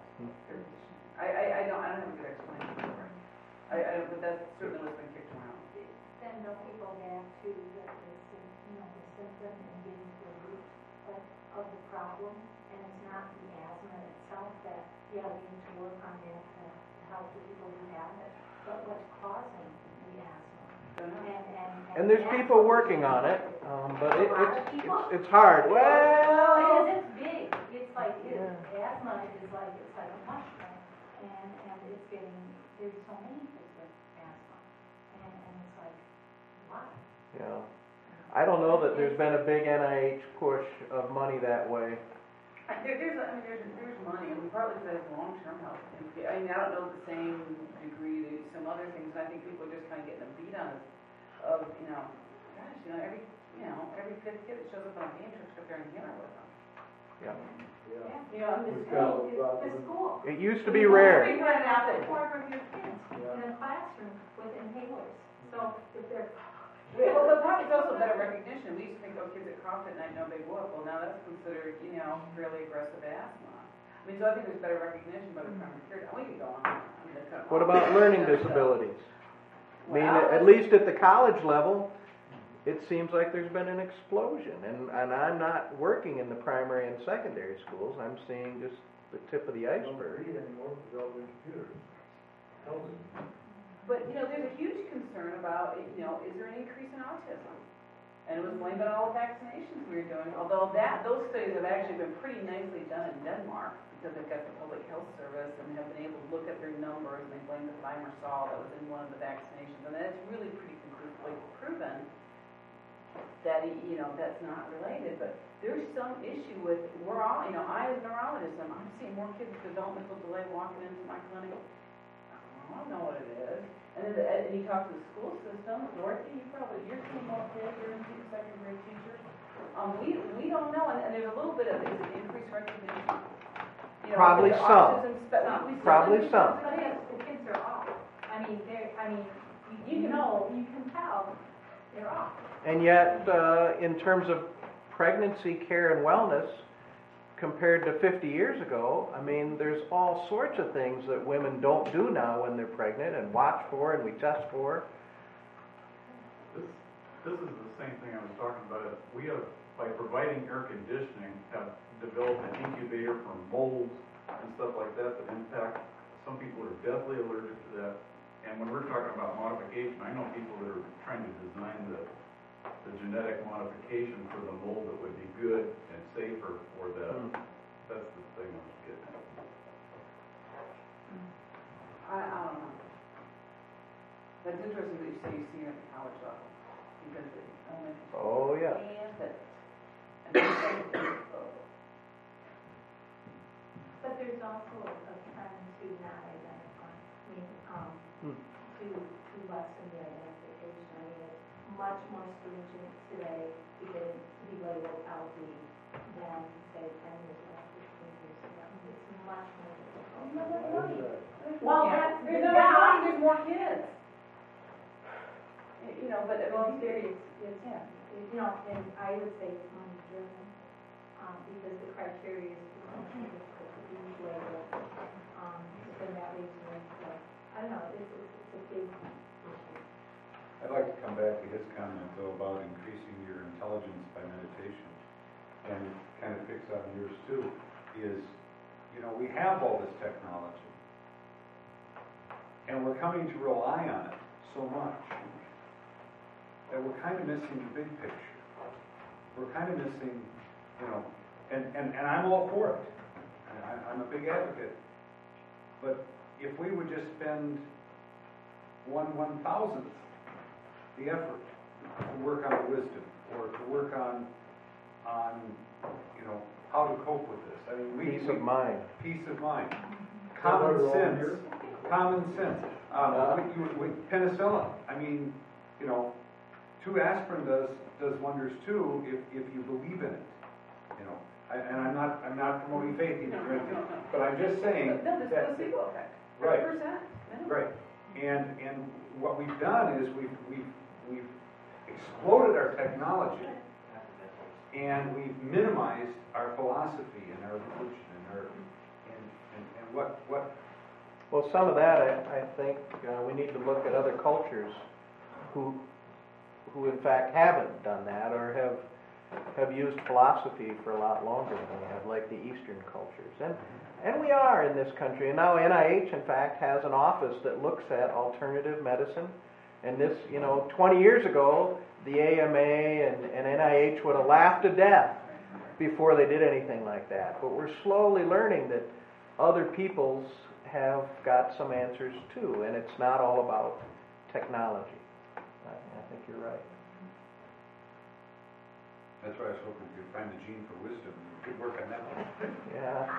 I, I, I don't, I don't have a good explanation for it. I, I, but that's certainly what's been kicked around. Then don't we go back to the, the, sym- you know, the symptom and getting to the root of, of the problem? And it's not the asthma itself that, yeah, we need to work on that to help the people who have it, but what's causing the asthma? And, and, And there's that's people what we working should on it, work with. um, but A it, lot it's, of people? it's, it's hard. Well, Well, it is, it's big. It's like, it, Yeah. asthma is like, it's like a mushroom. And, and it's getting, there's so many kids with asthma. And, and it's like, why? yeah. I don't know that there's been a big N I H push of money that way. There, there's, I mean, there's, there's money, and partly because it's long-term health. And I mean, I don't know the same degree to some other things, and I think people are just kind of getting a beat on it of, you know, gosh, you know, every, you know, every fifth kid that shows up on a game trip, they're in here with them. Yeah. Yeah. You know, The it's school, the school. It used to be rare. Big one out A there. quarter of your kids in a classroom with inhalers. So if they're, Well, but probably it's also better recognition. We used to think, oh, kids that cough at night, no big whoop. Well, now that's considered, you know, fairly aggressive asthma. I mean, so I think there's better recognition by the primary care. We could go on. I mean, that's kind of What about learning disabilities? I mean, at least at the college level, it seems like there's been an explosion. And, and I'm not working in the primary and secondary schools. I'm seeing just the tip of the I don't iceberg. read anymore because they're computers. Tell them. But, you know, there's a huge concern about, you know, is there an increase in autism? And it was blamed on all the vaccinations we were doing, although that, those studies have actually been pretty nicely done in Denmark because they've got the public health service and have been able to look at their numbers, and they blame the thimerosal that was in one of the vaccinations. And that's really pretty conclusively proven that, you know, that's not related. But there's some issue with, we're all, you know, I as a neurologist, I'm, I'm seeing more kids with developmental delay walking into my clinic. I don't know what it is. And then, and you talk to the school system, Dorothy, you probably, you're seeing more kids, you're in second grade teachers. Um, we, we don't know, and, and there's a little bit of, is it increased recognition? You know, Probably the some. autism spe- we- we Probably certainly- some. but yes, the kids are off. I mean, they're, I mean, you, you know, you can tell they're off. And yet, uh, in terms of pregnancy care and wellness, compared to fifty years ago, I mean, there's all sorts of things that women don't do now when they're pregnant and watch for and we test for. This, this is the same thing I was talking about. We have, by providing air conditioning, have developed an incubator for molds and stuff like that that impact, some people are deathly allergic to that. And when we're talking about modification, I know people that are trying to design the, the genetic modification for the mold that would be good and safer for that. Hmm. That's the thing I was getting at. I, I don't know. But it's interesting that you say you see it at the college level, because the elementary school. Oh, yeah. And that, and then, oh, But there's also a trend to not identify, I mean, um, Hmm. to, to lessen the identification. I mean, it's much more stringent today to get it to be labeled L D than, say, ten years ago, fifteen years ago. I mean, it's much more difficult. no, that's funny. Well, Yeah. that's, There's yeah. no money, there's more kids. Y- You know, but, I Well, mean, there these- is, it's, yeah. you know, and I would say it's money driven, um, because the criteria is becoming difficult to be labeled. Um, then that leaves me to, I don't know, it's, it's, it's a big issue. I'd like to come back to his comment, though, about increasing your intelligence by meditation, and it kind of picks on yours, too, is, you know, we have all this technology, and we're coming to rely on it so much that we're kind of missing the big picture. We're kind of missing, you know, and, and, and I'm all for it. And I, I'm a big advocate. But if we would just spend one one thousandth the effort to work on the wisdom, or to work on, on, you know, how to cope with this. I mean, we. Peace of mind. Peace of mind. Common sense. Common sense. Um, Yeah. with, with penicillin, I mean, you know, two aspirin does, does wonders too if, if you believe in it, you know. I, and I'm not, I'm not promoting faith either, or anything, but I'm just saying But no, there's that. placebo effect. Right. one hundred percent. No. Right, and, and what we've done is we've, we've, we've exploded our technology, and we've minimized our philosophy and our religion and our, and, and, and what, what. Well, some of that, I, I think, uh, we need to look at other cultures who, who in fact haven't done that, or have, have used philosophy for a lot longer than we have, like the Eastern cultures. And, and we are in this country. And now N I H, in fact, has an office that looks at alternative medicine. And this, you know, twenty years ago, the A M A and, and N I H would have laughed to death before they did anything like that. But we're slowly learning that other peoples have got some answers too, and it's not all about technology. I, I think you're right. That's why I was hoping you could find the gene for wisdom. You could work on that one. Yeah.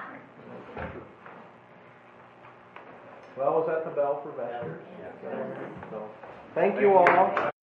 Well, was that the bell for Vester? Yeah. So, thank you all.